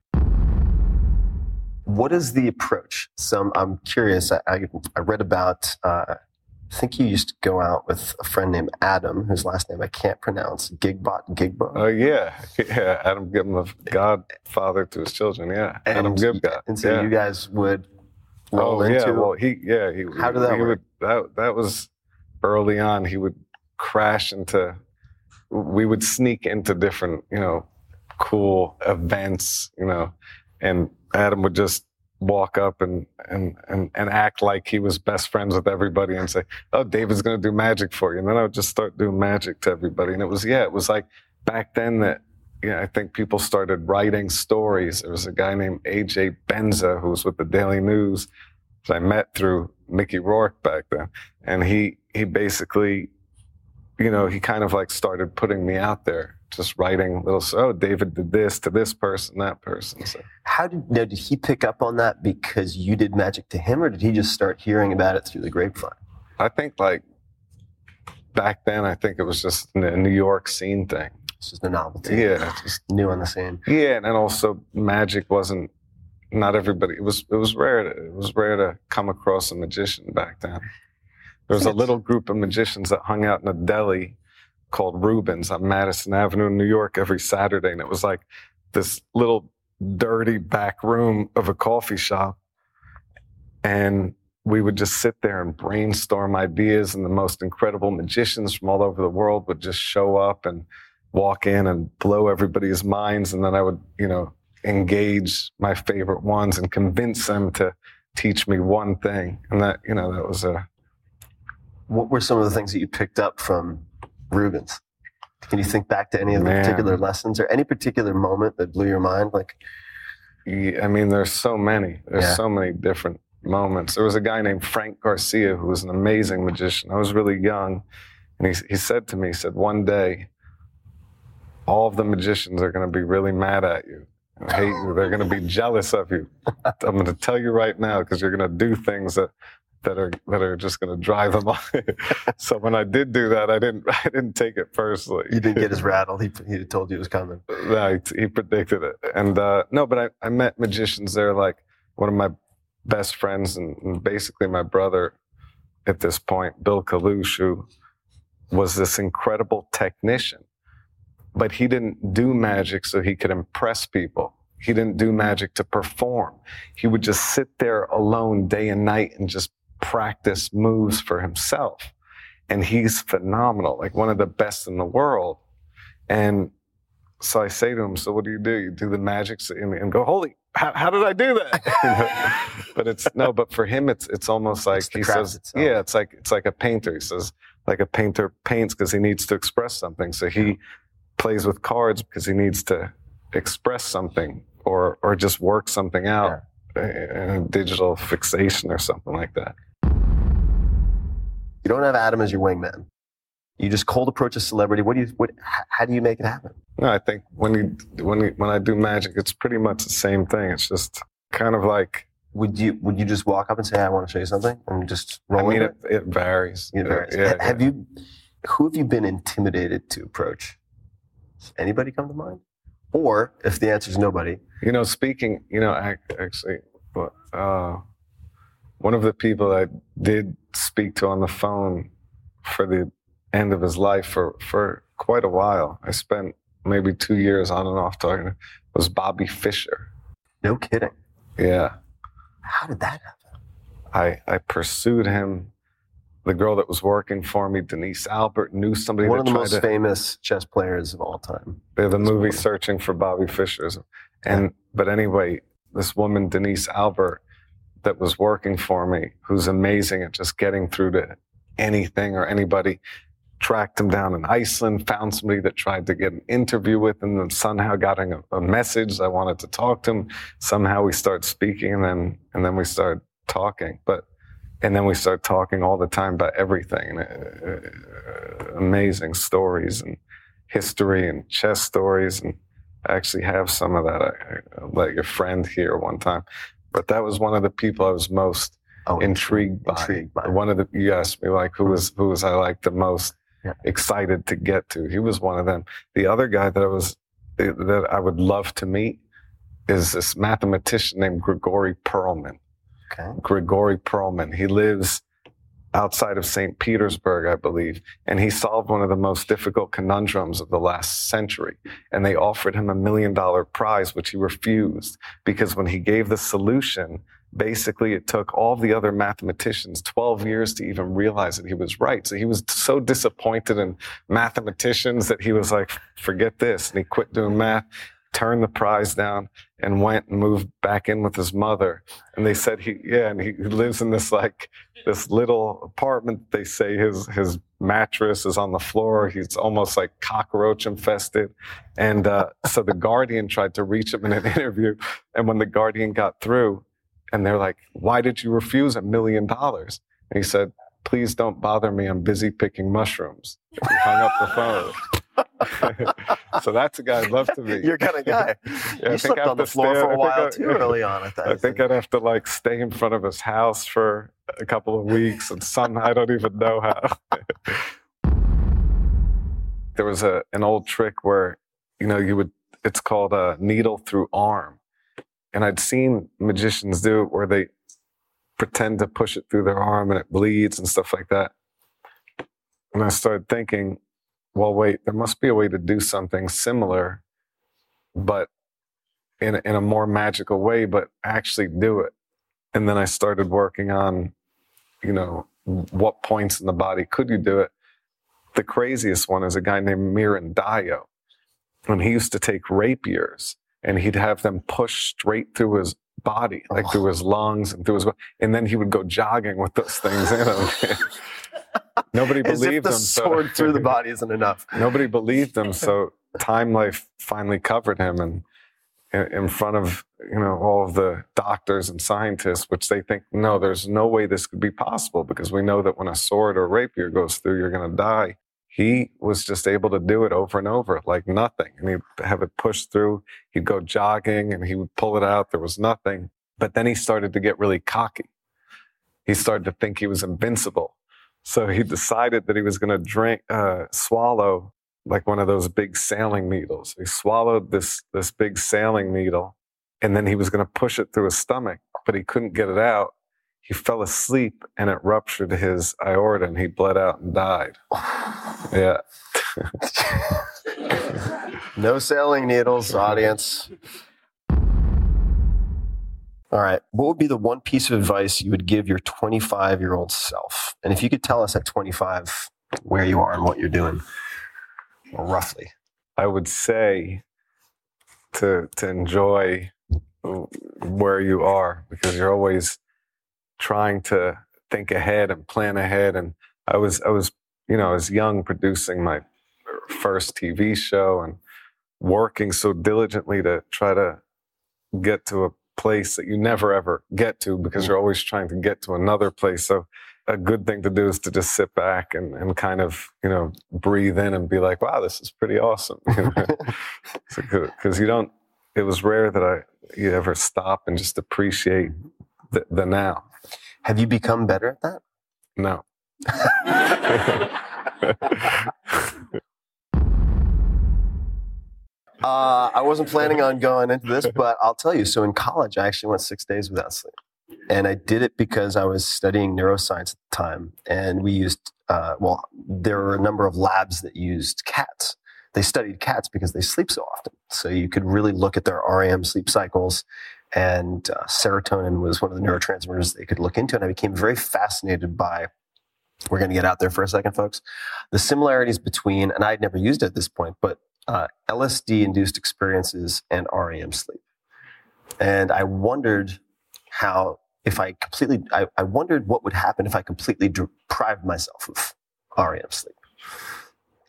What is the approach? So I'm curious. I, I, I read about, uh, I think you used to go out with a friend named Adam, whose last name I can't pronounce, Gigbot, Gigbo. Oh, yeah. Yeah, Adam Gibson, the godfather to his children, yeah. And, Adam Gibgot. And so yeah. you guys would roll oh, into... yeah, well, he, yeah. He, How did that he work? Would, that, that was early on. He would crash into... We would sneak into different, you know, cool events, you know, and Adam would just walk up and, and, and, and act like he was best friends with everybody and say, oh, David's going to do magic for you. And then I would just start doing magic to everybody. And it was, yeah, it was like back then that, yeah, I think people started writing stories. There was a guy named A J Benza who was with the Daily News, which I met through Mickey Rourke back then. And he, he basically, you know, he kind of like started putting me out there, just writing little, oh, David did this to this person, that person. So. How did, now, did he pick up on that because you did magic to him, or did he just start hearing about it through the grapevine? I think like back then, I think it was just a New York scene thing. It's just a novelty. Yeah. Just new on the scene. Yeah. And then also magic wasn't, not everybody, it was, it was rare to, it was rare to come across a magician back then. There was a little group of magicians that hung out in a deli called Rubens on Madison Avenue in New York every Saturday. And it was like this little dirty back room of a coffee shop. And we would just sit there and brainstorm ideas, and the most incredible magicians from all over the world would just show up and walk in and blow everybody's minds. And then I would, you know, engage my favorite ones and convince them to teach me one thing. And that, you know, that was a... What were some of the things that you picked up from Rubens? Can you think back to any of the Man. particular lessons or any particular moment that blew your mind? Like, yeah, I mean, there's so many. There's Yeah. so many different moments. There was a guy named Frank Garcia who was an amazing magician. I was really young, and he he said to me, he said, one day, all of the magicians are going to be really mad at you, and hate you. They're going to be jealous of you. I'm going to tell you right now because you're going to do things that that are that are just going to drive them off. So when I did do that, I didn't I didn't take it personally. you didn't get as rattled. He, he told you it was coming. No, he, he predicted it. And uh, no, but I, I met magicians there, like one of my best friends and, and basically my brother at this point, Bill Kalouche, who was this incredible technician. But he didn't do magic so he could impress people. He didn't do magic to perform. He would just sit there alone day and night and just practice moves for himself. And he's phenomenal, like one of the best in the world. And so I say to him, so what do you do? You do the magic and, and go, holy, how, how did I do that? But it's, no, but for him, it's it's almost like, he says, itself. yeah, it's like, it's like a painter. He says, like a painter paints because he needs to express something. So he plays with cards because he needs to express something or or just work something out yeah. in a digital fixation or something like that. You don't have Adam as your wingman. You just cold approach a celebrity. What do you? What? How do you make it happen? No, I think when you when you, when I do magic, it's pretty much the same thing. It's just kind of like. Would you Would you just walk up and say, "I want to show you something," and just roll? I mean, it, it, it varies. It varies. Yeah, have yeah. you? Who have you been intimidated to approach? Does anybody come to mind? Or if the answer is nobody, you know, speaking, you know, actually, uh, one of the people I did speak to on the phone for the end of his life for, for quite a while, I spent maybe two years on and off talking to, was Bobby Fischer. No kidding. Yeah. How did that happen? I, I pursued him. The girl that was working for me, Denise Albert, knew somebody One that of the tried most to, famous chess players of all time. They're the This movie woman. Searching for Bobby Fischer's. And, yeah. But anyway, this woman, Denise Albert, that was working for me, who's amazing at just getting through to anything or anybody, tracked him down in Iceland, found somebody that tried to get an interview with him, and somehow got a, a message. I wanted to talk to him. Somehow we start speaking, and then and then we start talking. But and then we start talking all the time about everything, and uh, amazing stories and history and chess stories. And I actually have some of that. I, I let your friend hear one time. But that was one of the people I was most oh, intrigued, by. intrigued by. One of the you asked me like who was who was I like the most yeah. excited to get to. He was one of them. The other guy that I was that I would love to meet is this mathematician named Grigori Perelman. Okay. Grigori Perelman. He lives outside of Saint Petersburg, I believe, and he solved one of the most difficult conundrums of the last century. And they offered him a million dollar prize, which he refused, because when he gave the solution, basically it took all the other mathematicians twelve years to even realize that he was right. So he was so disappointed in mathematicians that he was like, forget this. And he quit doing math, turned the prize down, and went and moved back in with his mother. And they said he, yeah, and he lives in this like, this little apartment. They say his, his mattress is on the floor. He's almost like cockroach infested. And uh, so the Guardian tried to reach him in an interview. And when the Guardian got through, and they're like, why did you refuse a million dollars? And he said, please don't bother me. I'm busy picking mushrooms. He hung up the phone. So that's a guy I'd love to meet. Your kind of guy. Yeah, you slept on the floor stay, for a while I, too early on. I, th- I think I'd have to like stay in front of his house for a couple of weeks, and some I don't even know how. There was a an old trick where, you know, you would. It's called a needle through arm, and I'd seen magicians do it where they pretend to push it through their arm and it bleeds and stuff like that. And I started thinking, well, wait, there must be a way to do something similar, but in a, in a more magical way, but actually do it. And then I started working on, you know, what points in the body could you do it? The craziest one is a guy named Mirandayo. And he used to take rapiers and he'd have them push straight through his body, like oh. through his lungs and through his, and then he would go jogging with those things in him. Nobody As believed if the him. Sword so. through the body isn't enough. Nobody believed him, so Time Life finally covered him, and in front of you know all of the doctors and scientists, which they think no, there's no way this could be possible because we know that when a sword or rapier goes through, you're going to die. He was just able to do it over and over like nothing, and he'd have it pushed through. He'd go jogging, and he would pull it out. There was nothing, but then he started to get really cocky. He started to think he was invincible. So he decided that he was going to drink, uh, swallow like one of those big sailing needles. He swallowed this, this big sailing needle, and then he was going to push it through his stomach, but he couldn't get it out. He fell asleep and it ruptured his aorta and he bled out and died. Yeah. No sailing needles, audience. All right. What would be the one piece of advice you would give your twenty-five-year-old self? And if you could tell us at twenty-five where you are and what you're doing, roughly. I would say to to enjoy where you are because you're always trying to think ahead and plan ahead. And I was, I was, you know, I was young producing my first T V show and working so diligently to try to get to a place that you never ever get to because you're always trying to get to another place. So a good thing to do is to just sit back and, and kind of, you know, breathe in and be like, wow, this is pretty awesome. Because you don't, it was rare that I, you ever stop and just appreciate the, the now. Have you become better at that? No. Uh, I wasn't planning on going into this, but I'll tell you. So in college, I actually went six days without sleep. And I did it because I was studying neuroscience at the time. And we used, uh, well, there were a number of labs that used cats. They studied cats because they sleep so often. So you could really look at their R E M sleep cycles. And uh, serotonin was one of the neurotransmitters they could look into. And I became very fascinated by, we're going to get out there for a second, folks, the similarities between, and I'd never used it at this point, but uh, L S D-induced experiences and R E M sleep. And I wondered how, if I completely, I, I wondered what would happen if I completely deprived myself of R E M sleep.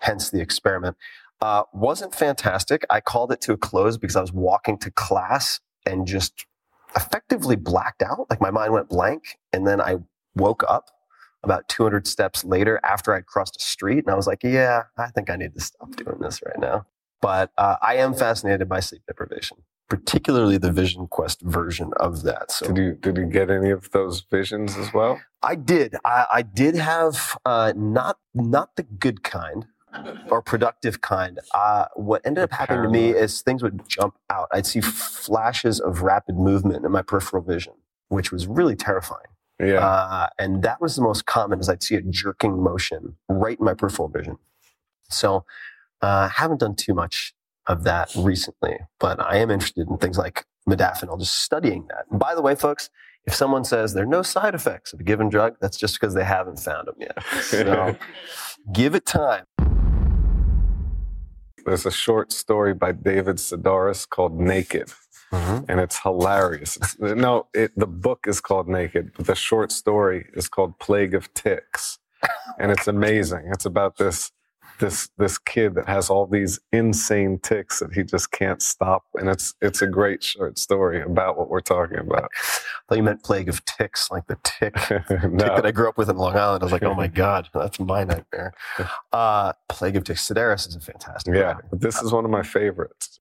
hence the experiment. Uh, wasn't fantastic. I called it to a close because I was walking to class and just effectively blacked out. Like my mind went blank. And then I woke up about two hundred steps later after I'd crossed a street. And I was like, yeah, I think I need to stop doing this right now. But uh, I am fascinated by sleep deprivation, particularly the Vision Quest version of that. So Did you did you get any of those visions as well? I did. I, I did have uh, not not the good kind or productive kind. Uh, what ended up happening to me is things would jump out. I'd see flashes of rapid movement in my peripheral vision, which was really terrifying. Yeah. Uh, and that was the most common, is I'd see a jerking motion right in my peripheral vision. So I uh, haven't done too much of that recently, but I am interested in things like modafinil, just studying that. And by the way, folks, if someone says there are no side effects of a given drug, that's just because they haven't found them yet. So give it time. There's a short story by David Sedaris called Naked, mm-hmm. and it's hilarious. It's, no, it, the book is called Naked, but the short story is called Plague of Ticks, and it's amazing. It's about this this this kid that has all these insane ticks that he just can't stop, and it's it's a great short story about what we're talking about. I thought you meant Plague of Ticks, like the tick, no. tick that I grew up with in Long Island. I was like, oh my God, that's my nightmare. Uh, Plague of Ticks. Sedaris is a fantastic Yeah, writer. but this is one of my favorites.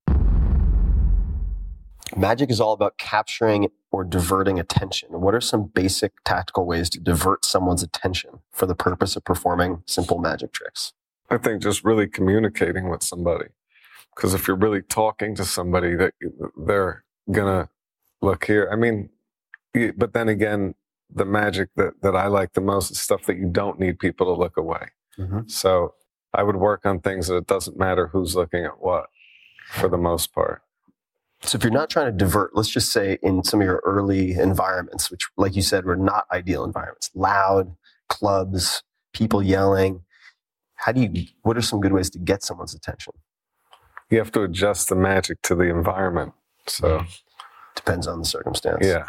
Magic is all about capturing or diverting attention. What are some basic tactical ways to divert someone's attention for the purpose of performing simple magic tricks? I think just really communicating with somebody. Because if you're really talking to somebody, that they're going to look here. I mean, but then again, the magic that, that I like the most is stuff that you don't need people to look away. Mm-hmm. So I would work on things that it doesn't matter who's looking at what for the most part. So if you're not trying to divert, let's just say in some of your early environments, which like you said, were not ideal environments, loud, clubs, people yelling, how do you, what are some good ways to get someone's attention? You have to adjust the magic to the environment. So depends on the circumstance. Yeah.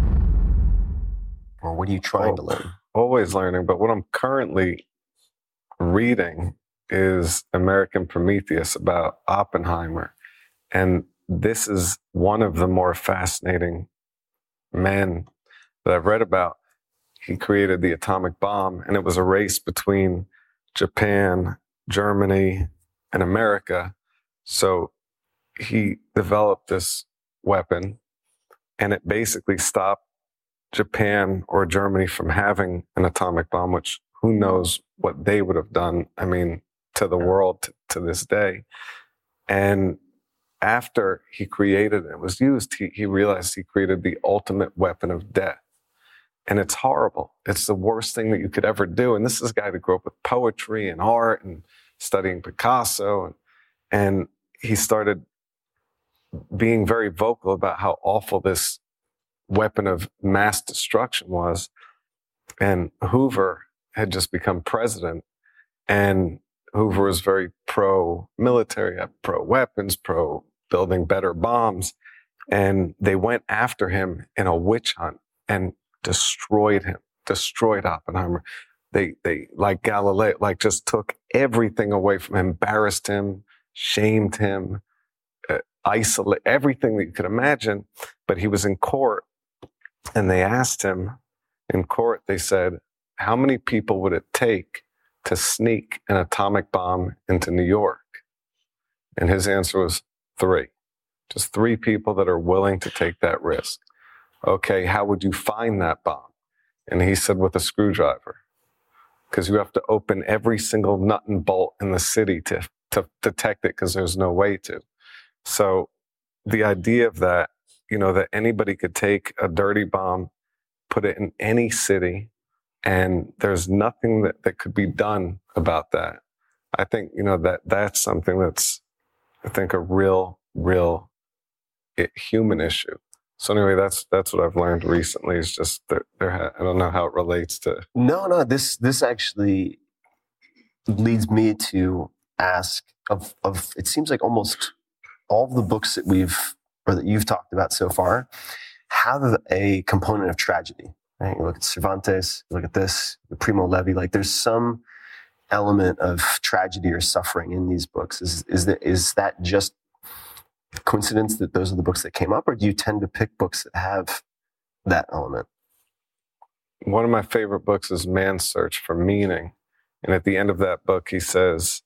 Or what are you trying to learn? Always learning. But what I'm currently reading is American Prometheus about Oppenheimer. And this is one of the more fascinating men that I've read about. He created the atomic bomb, and it was a race between Japan, Germany, and America. So he developed this weapon, and it basically stopped Japan or Germany from having an atomic bomb, which who knows what they would have done, I mean, to the world t- to this day. And after he created it, it was used, he, he realized he created the ultimate weapon of death. And it's horrible. It's the worst thing that you could ever do. And this is a guy that grew up with poetry and art and studying Picasso. And, and he started being very vocal about how awful this weapon of mass destruction was. And Hoover had just become president. And Hoover was very pro-military, pro-weapons, pro-building better bombs. And they went after him in a witch hunt and destroyed him, destroyed Oppenheimer. They, they like Galileo, like just took everything away from him, embarrassed him, shamed him, uh, isolate, everything that you could imagine. But he was in court, and they asked him in court, they said, how many people would it take to sneak an atomic bomb into New York? And his answer was three. Just three people that are willing to take that risk. Okay, how would you find that bomb? And he said, with a screwdriver. Because you have to open every single nut and bolt in the city to, to detect it, because there's no way to. So the idea of that, you know, that anybody could take a dirty bomb, put it in any city, and there's nothing that, that could be done about that. I think, you know, that that's something that's, I think, a real, real it, human issue. So anyway, that's that's what I've learned recently. Is just that there. Ha- I don't know how it relates to. No, no. This this actually leads me to ask of of. It seems like almost all of the books that we've or that you've talked about so far have a component of tragedy. Right? You look at Cervantes. You look at this. Primo Levi. Like there's some element of tragedy or suffering in these books. Is is that is that just coincidence that those are the books that came up, or do you tend to pick books that have that element? One of my favorite books is Man's Search for Meaning. And at the end of that book, he says,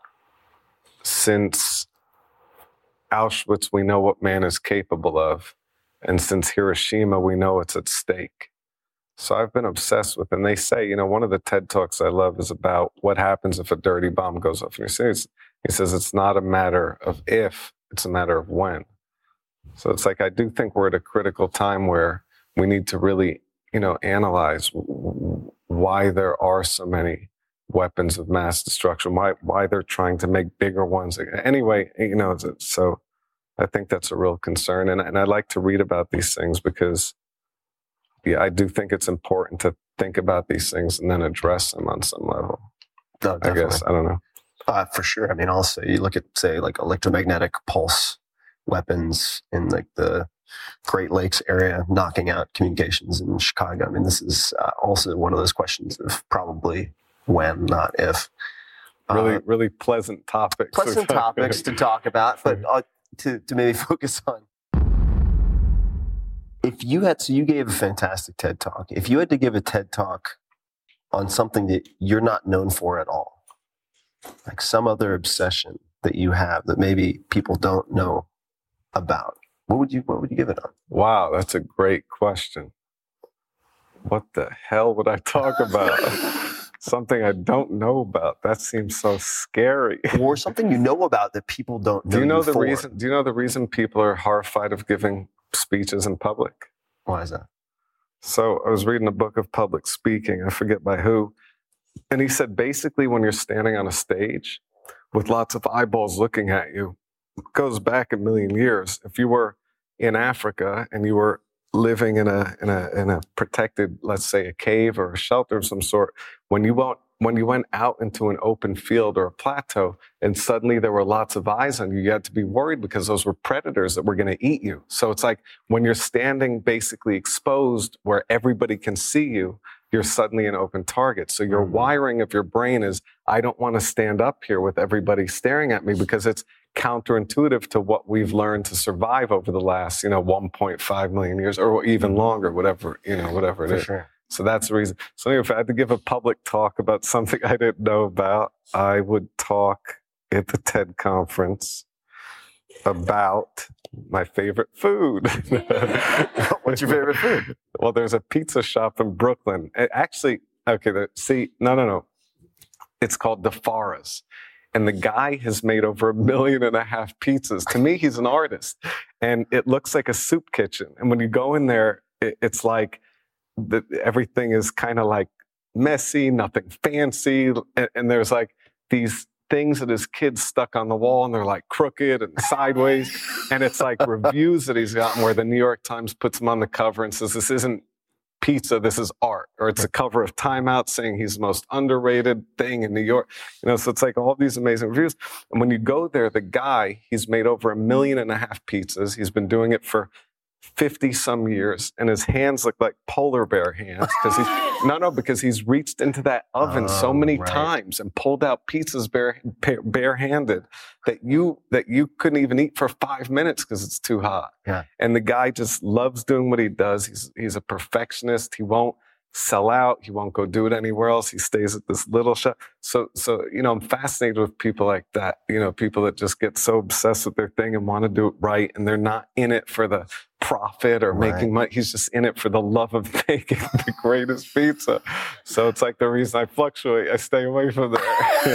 since Auschwitz, we know what man is capable of. And since Hiroshima, we know it's at stake. So I've been obsessed with, and they say, you know, one of the TED Talks I love is about what happens if a dirty bomb goes off in your city. He says, it's not a matter of if, it's a matter of when. So it's like, I do think we're at a critical time where we need to really, you know, analyze why there are so many weapons of mass destruction, why why they're trying to make bigger ones. Anyway, you know, so I think that's a real concern. And, and I like to read about these things because, yeah, I do think it's important to think about these things and then address them on some level. No, I guess, I don't know. Uh, for sure. I mean, also, you look at, say, like electromagnetic pulse weapons in like the Great Lakes area, knocking out communications in Chicago. I mean, this is uh, also one of those questions of probably when, not if. Really, uh, really pleasant topics. Pleasant topics to talk about, but uh, to, to maybe focus on. If you had, so you gave a fantastic TED Talk. If you had to give a TED Talk on something that you're not known for at all, like some other obsession that you have that maybe people don't know about, what would you, what would you give it on? Wow, that's a great question. What the hell would I talk about? Something I don't know about. That seems so scary. Or something you know about that people don't know. Do you know you the for. reason? Do you know the reason people are horrified of giving speeches in public? Why is that? So I was reading a book of public speaking. I forget by who, and he said basically when you're standing on a stage with lots of eyeballs looking at you, it goes back a million years. If you were in Africa and you were living in a in a in a protected, let's say, a cave or a shelter of some sort, when you went when you went out into an open field or a plateau and suddenly there were lots of eyes on you, you had to be worried because those were predators that were going to eat you. So it's like when you're standing basically exposed where everybody can see you, you're suddenly an open target. So your wiring of your brain is, I don't want to stand up here with everybody staring at me, because it's counterintuitive to what we've learned to survive over the last, you know, one point five million years or even longer, whatever, you know, whatever it For is. sure. So that's the reason. So anyway, if I had to give a public talk about something I didn't know about, I would talk at the TED conference about my favorite food. What's your favorite food? Well, there's a pizza shop in Brooklyn. It actually, okay, the, see, no, no, no. It's called DeFara's. And the guy has made over a million and a half pizzas. To me, he's an artist. And it looks like a soup kitchen. And when you go in there, it, it's like the, everything is kind of like messy, nothing fancy. And, and there's like these things that his kids stuck on the wall, and they're like crooked and sideways. And it's like reviews that he's gotten where the New York Times puts him on the cover and says, this isn't pizza, this is art. Or it's a cover of Time Out saying he's the most underrated thing in New York. You know, so it's like all these amazing reviews. And when you go there, the guy, he's made over a million and a half pizzas. He's been doing it for fifty some years, and his hands look like polar bear hands because he's no, no, because he's reached into that oven Oh, so many right. times and pulled out pizzas bare, barehanded that you that you couldn't even eat for five minutes because it's too hot. Yeah. And the guy just loves doing what he does. He's he's a perfectionist. He won't sell out. He won't go do it anywhere else. He stays at this little shop. So, so you know, I'm fascinated with people like that. You know, people that just get so obsessed with their thing and want to do it right, and they're not in it for the profit or Right. making money. He's just in it for the love of making the greatest pizza. So it's like the reason I fluctuate. I stay away from there.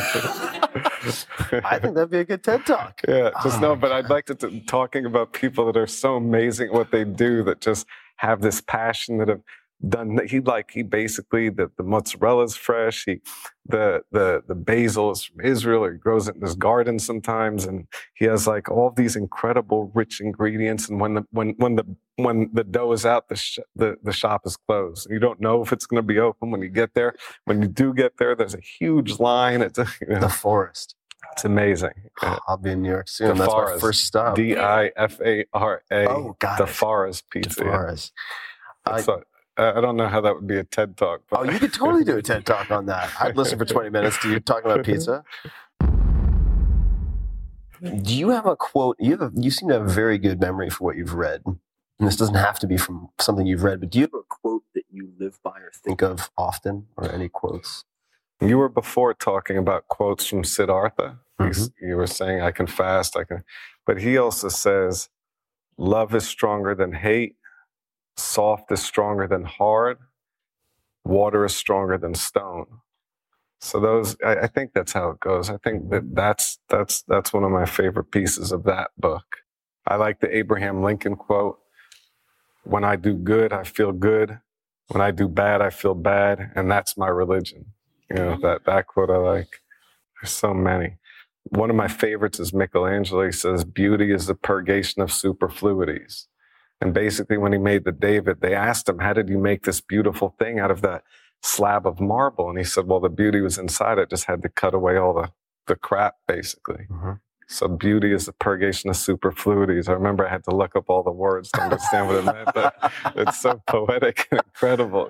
I think that'd be a good TED Talk. Yeah, just Oh no, my but I'd like to t- talking about people that are so amazing at what they do, that just have this passion, that have done. He like he basically the, the mozzarella's fresh. He the the the basil is from Israel, or he grows it in his garden sometimes, and he has like all these incredible rich ingredients. And when the when when the when the dough is out, the sh- the the shop is closed. You don't know if it's going to be open when you get there. When you do get there, there's a huge line. It's a, you know, The Forest. it's amazing. Uh, I'll be in New York soon. That's my DeFara's. first stop. D I F A R A. Oh, got it. DeFara's Pizza. yeah. DeFara's. I, It's a- I don't know how that would be a TED Talk. But Oh, you could totally do a TED Talk on that. I'd listen for twenty minutes to you talking about pizza. Do you have a quote? You have a, you seem to have a very good memory for what you've read. And this doesn't have to be from something you've read, but do you have a quote that you live by or think of often, or any quotes? You were before talking about quotes from Siddhartha. Mm-hmm. You were saying, I can fast, I can. But he also says, love is stronger than hate, soft is stronger than hard, water is stronger than stone. So those, I, I think that's how it goes. I think that that's, that's, that's one of my favorite pieces of that book. I like the Abraham Lincoln quote, when I do good, I feel good. When I do bad, I feel bad. And that's my religion. You know, that, that quote I like. There's so many. One of my favorites is Michelangelo. He says, beauty is the purgation of superfluities. And basically when he made the David, they asked him, how did you make this beautiful thing out of that slab of marble? And he said, well, the beauty was inside. I just had to cut away all the, the crap, basically. Mm-hmm. So beauty is the purgation of superfluities. I remember I had to look up all the words to understand what it meant, but it's so poetic and incredible.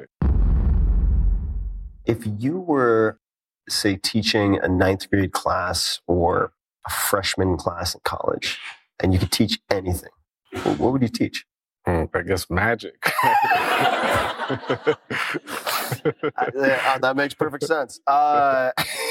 If you were, say, teaching a ninth grade class or a freshman class in college, and you could teach anything, what would you teach? Mm, I guess magic. uh, that makes perfect sense. Uh,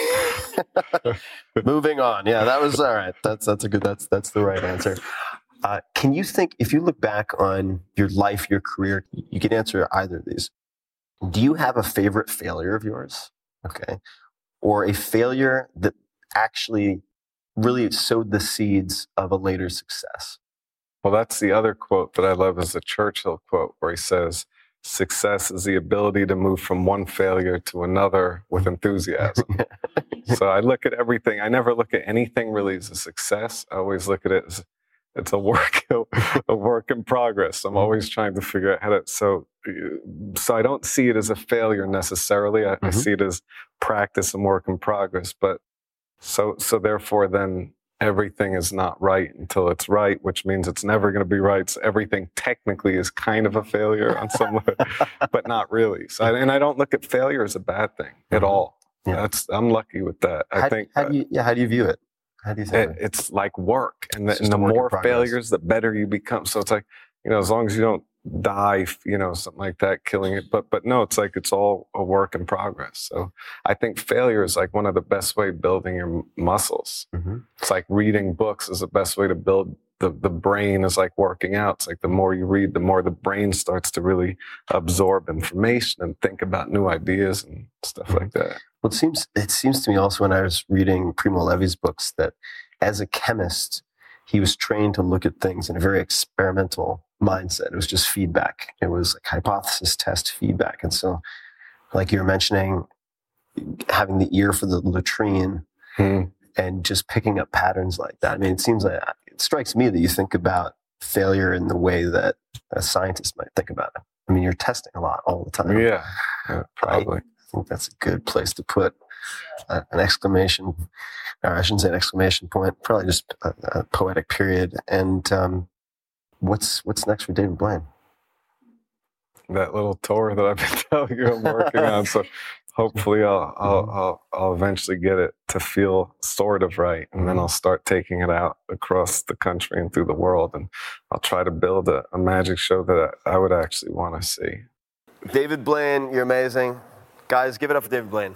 moving on. Yeah, that was all right. That's that's a good. That's that's the right answer. Uh, can you think, if you look back on your life, your career, you can answer either of these. Do you have a favorite failure of yours? Okay, or a failure that actually really sowed the seeds of a later success? Well, that's the other quote that I love, is the Churchill quote, where he says, success is the ability to move from one failure to another with enthusiasm. So I look at everything. I never look at anything really as a success. I always look at it as it's a work, a work in progress. I'm always trying to figure out how to, so, so I don't see it as a failure necessarily. I, mm-hmm. I see it as practice and work in progress. But so, so therefore then, everything is not right until it's right, which means it's never going to be right. So everything technically is kind of a failure on some level, but not really. So, I, and I don't look at failure as a bad thing at all. Yeah. That's, I'm lucky with that. I how, think. How do you, yeah, how do you view it? How do you think it, it's like work, and the, and the more failures, the better you become. So it's like, you know, as long as you don't die, you know, something like that, killing it. But but no, it's like it's all a work in progress. So I think failure is like one of the best way of building your muscles. Mm-hmm. It's like reading books is the best way to build the, the brain is like working out. It's like the more you read, the more the brain starts to really absorb information and think about new ideas and stuff mm-hmm. like that. Well, it seems it seems to me also when I was reading Primo Levi's books that as a chemist, he was trained to look at things in a very experimental mindset. It was just feedback. It was like hypothesis test feedback. And so, like you were mentioning, having the ear for the latrine hmm. and just picking up patterns like that. I mean, it seems like it strikes me that you think about failure in the way that a scientist might think about it. I mean, you're testing a lot all the time. Yeah, yeah probably. I, I think that's a good place to put uh, an exclamation, or I shouldn't say an exclamation point, probably just a, a poetic period. And um, what's what's next for David Blaine? That little tour that I've been telling you I'm working on. So hopefully I'll, I'll, I'll, I'll eventually get it to feel sort of right. And then I'll start taking it out across the country and through the world. And I'll try to build a, a magic show that I would actually want to see. David Blaine, you're amazing. Guys, give it up for David Blaine.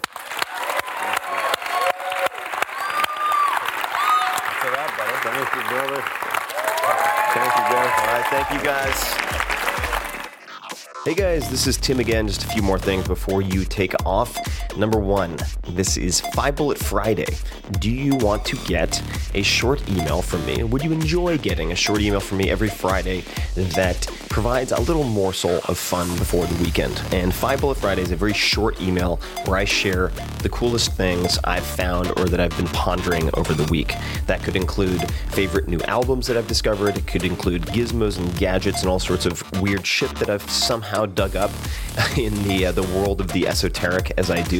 Thank you, brother. Thank you, guys. All right, thank you, guys. Hey guys, this is Tim again. Just a few more things before you take off. Number one, this is Five Bullet Friday. Do you want to get a short email from me? Would you enjoy getting a short email from me every Friday that provides a little morsel of fun before the weekend? And Five Bullet Friday is a very short email where I share the coolest things I've found or that I've been pondering over the week. That could include favorite new albums that I've discovered. It could include gizmos and gadgets and all sorts of weird shit that I've somehow dug up in the uh, the world of the esoteric as I do.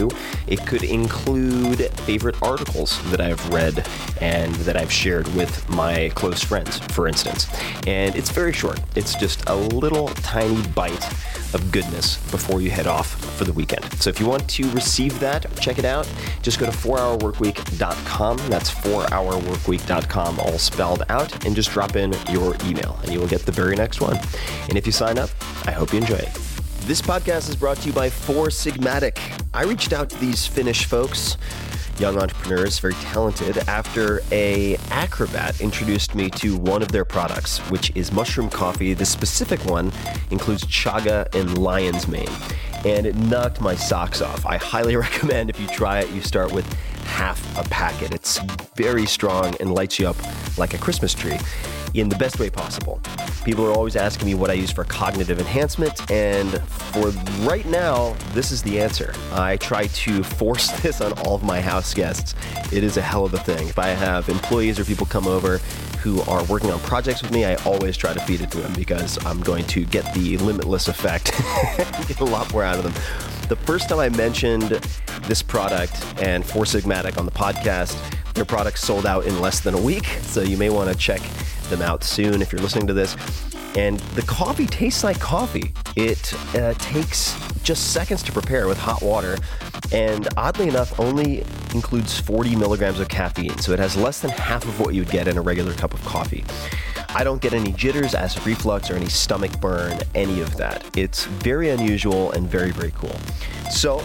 you. It could include favorite articles that I've read and that I've shared with my close friends, for instance. And it's very short. It's just a little tiny bite of goodness before you head off for the weekend. So if you want to receive that, check it out. Just go to four hour work week dot com. That's four hour work week dot com, all spelled out, and just drop in your email and you will get the very next one. And if you sign up, I hope you enjoy it. This podcast is brought to you by Four Sigmatic. I reached out to these Finnish folks, young entrepreneurs, very talented, after a acrobat introduced me to one of their products, which is mushroom coffee. This specific one includes chaga and lion's mane, and it knocked my socks off. I highly recommend if you try it, you start with half a packet. It's very strong and lights you up like a Christmas tree in the best way possible. People are always asking me what I use for cognitive enhancement, and for right now, this is the answer. I try to force this on all of my house guests. It is a hell of a thing. If I have employees or people come over who are working on projects with me, I always try to feed it to them because I'm going to get the limitless effect, get a lot more out of them. The first time I mentioned this product and Four Sigmatic on the podcast, their product sold out in less than a week, so you may want to check them out soon if you're listening to this. And the coffee tastes like coffee. It uh, takes just seconds to prepare with hot water, and oddly enough only includes forty milligrams of caffeine, so it has less than half of what you would get in a regular cup of coffee. I don't get any jitters, acid reflux, or any stomach burn, any of that. It's very unusual and very, very cool. So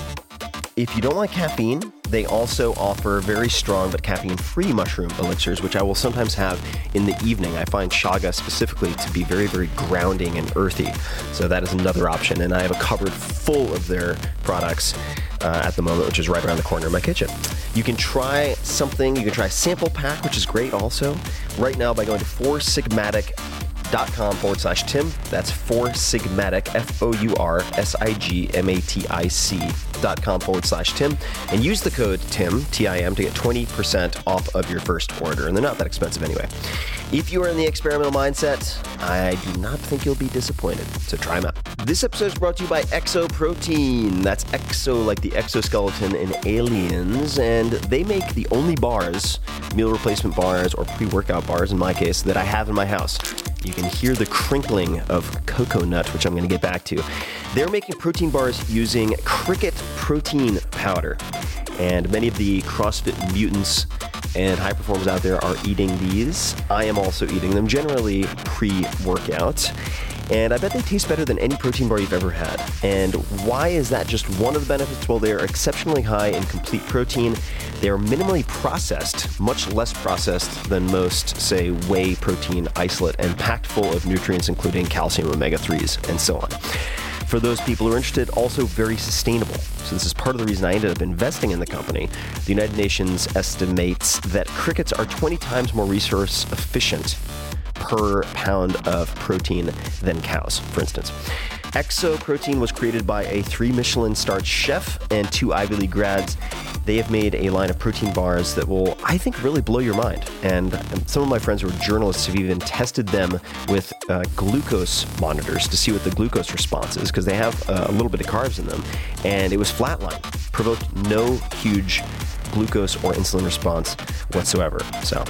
if you don't like caffeine, they also offer very strong but caffeine-free mushroom elixirs, which I will sometimes have in the evening. I find chaga specifically to be very, very grounding and earthy. So that is another option. And I have a cupboard full of their products uh, at the moment, which is right around the corner of my kitchen. You can try something. You can try a sample pack, which is great also, right now by going to four sigmatic dot com forward slash Tim. That's Four Sigmatic, F O U R S I G M A T I C dot com forward slash Tim, and use the code TIM, T I M, to get twenty percent off of your first order, and they're not that expensive anyway. If you are in the experimental mindset, I do not think you'll be disappointed, so try them out. This episode is brought to you by Exo Protein. That's Exo like the exoskeleton in Aliens, and they make the only bars, meal replacement bars or pre-workout bars in my case, that I have in my house. You can hear the crinkling of cocoa nut, which I'm going to get back to. They're making protein bars using Cricket protein powder. And many of the CrossFit mutants and high performers out there are eating these. I am also eating them, generally pre-workout. And I bet they taste better than any protein bar you've ever had. And why is that just one of the benefits? Well, they are exceptionally high in complete protein. They are minimally processed, much less processed than most, say, whey protein isolate, and packed full of nutrients, including calcium, omega threes, and so on. For those people who are interested, also very sustainable. So this is part of the reason I ended up investing in the company. The United Nations estimates that crickets are twenty times more resource efficient per pound of protein than cows, for instance. Exo Protein was created by a three Michelin-starred chef and two Ivy League grads. They have made a line of protein bars that will, I think, really blow your mind. And some of my friends who are journalists have even tested them with uh, glucose monitors to see what the glucose response is, because they have uh, a little bit of carbs in them. And it was flatline, provoked no huge glucose or insulin response whatsoever. So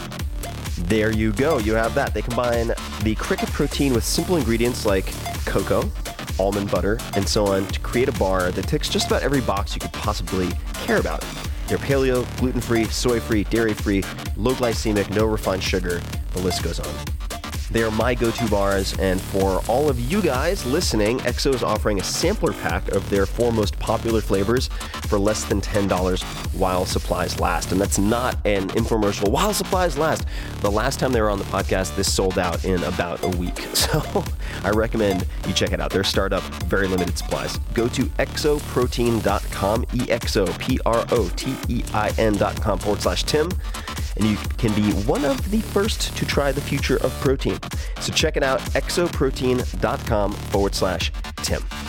there you go. You have that. They combine the Cricket protein with simple ingredients like cocoa, almond butter, and so on to create a bar that ticks just about every box you could possibly care about. They're paleo, gluten-free, soy-free, dairy-free, low glycemic, no refined sugar. The list goes on. They are my go-to bars, and for all of you guys listening, Exo is offering a sampler pack of their four most popular flavors for less than ten dollars while supplies last. And that's not an infomercial. While supplies last. The last time they were on the podcast, this sold out in about a week. So I recommend you check it out. Their startup, very limited supplies. Go to exoprotein dot com, E X O P R O T E I N dot com forward slash Tim. And you can be one of the first to try the future of protein. So check it out, exoprotein dot com forward slash Tim.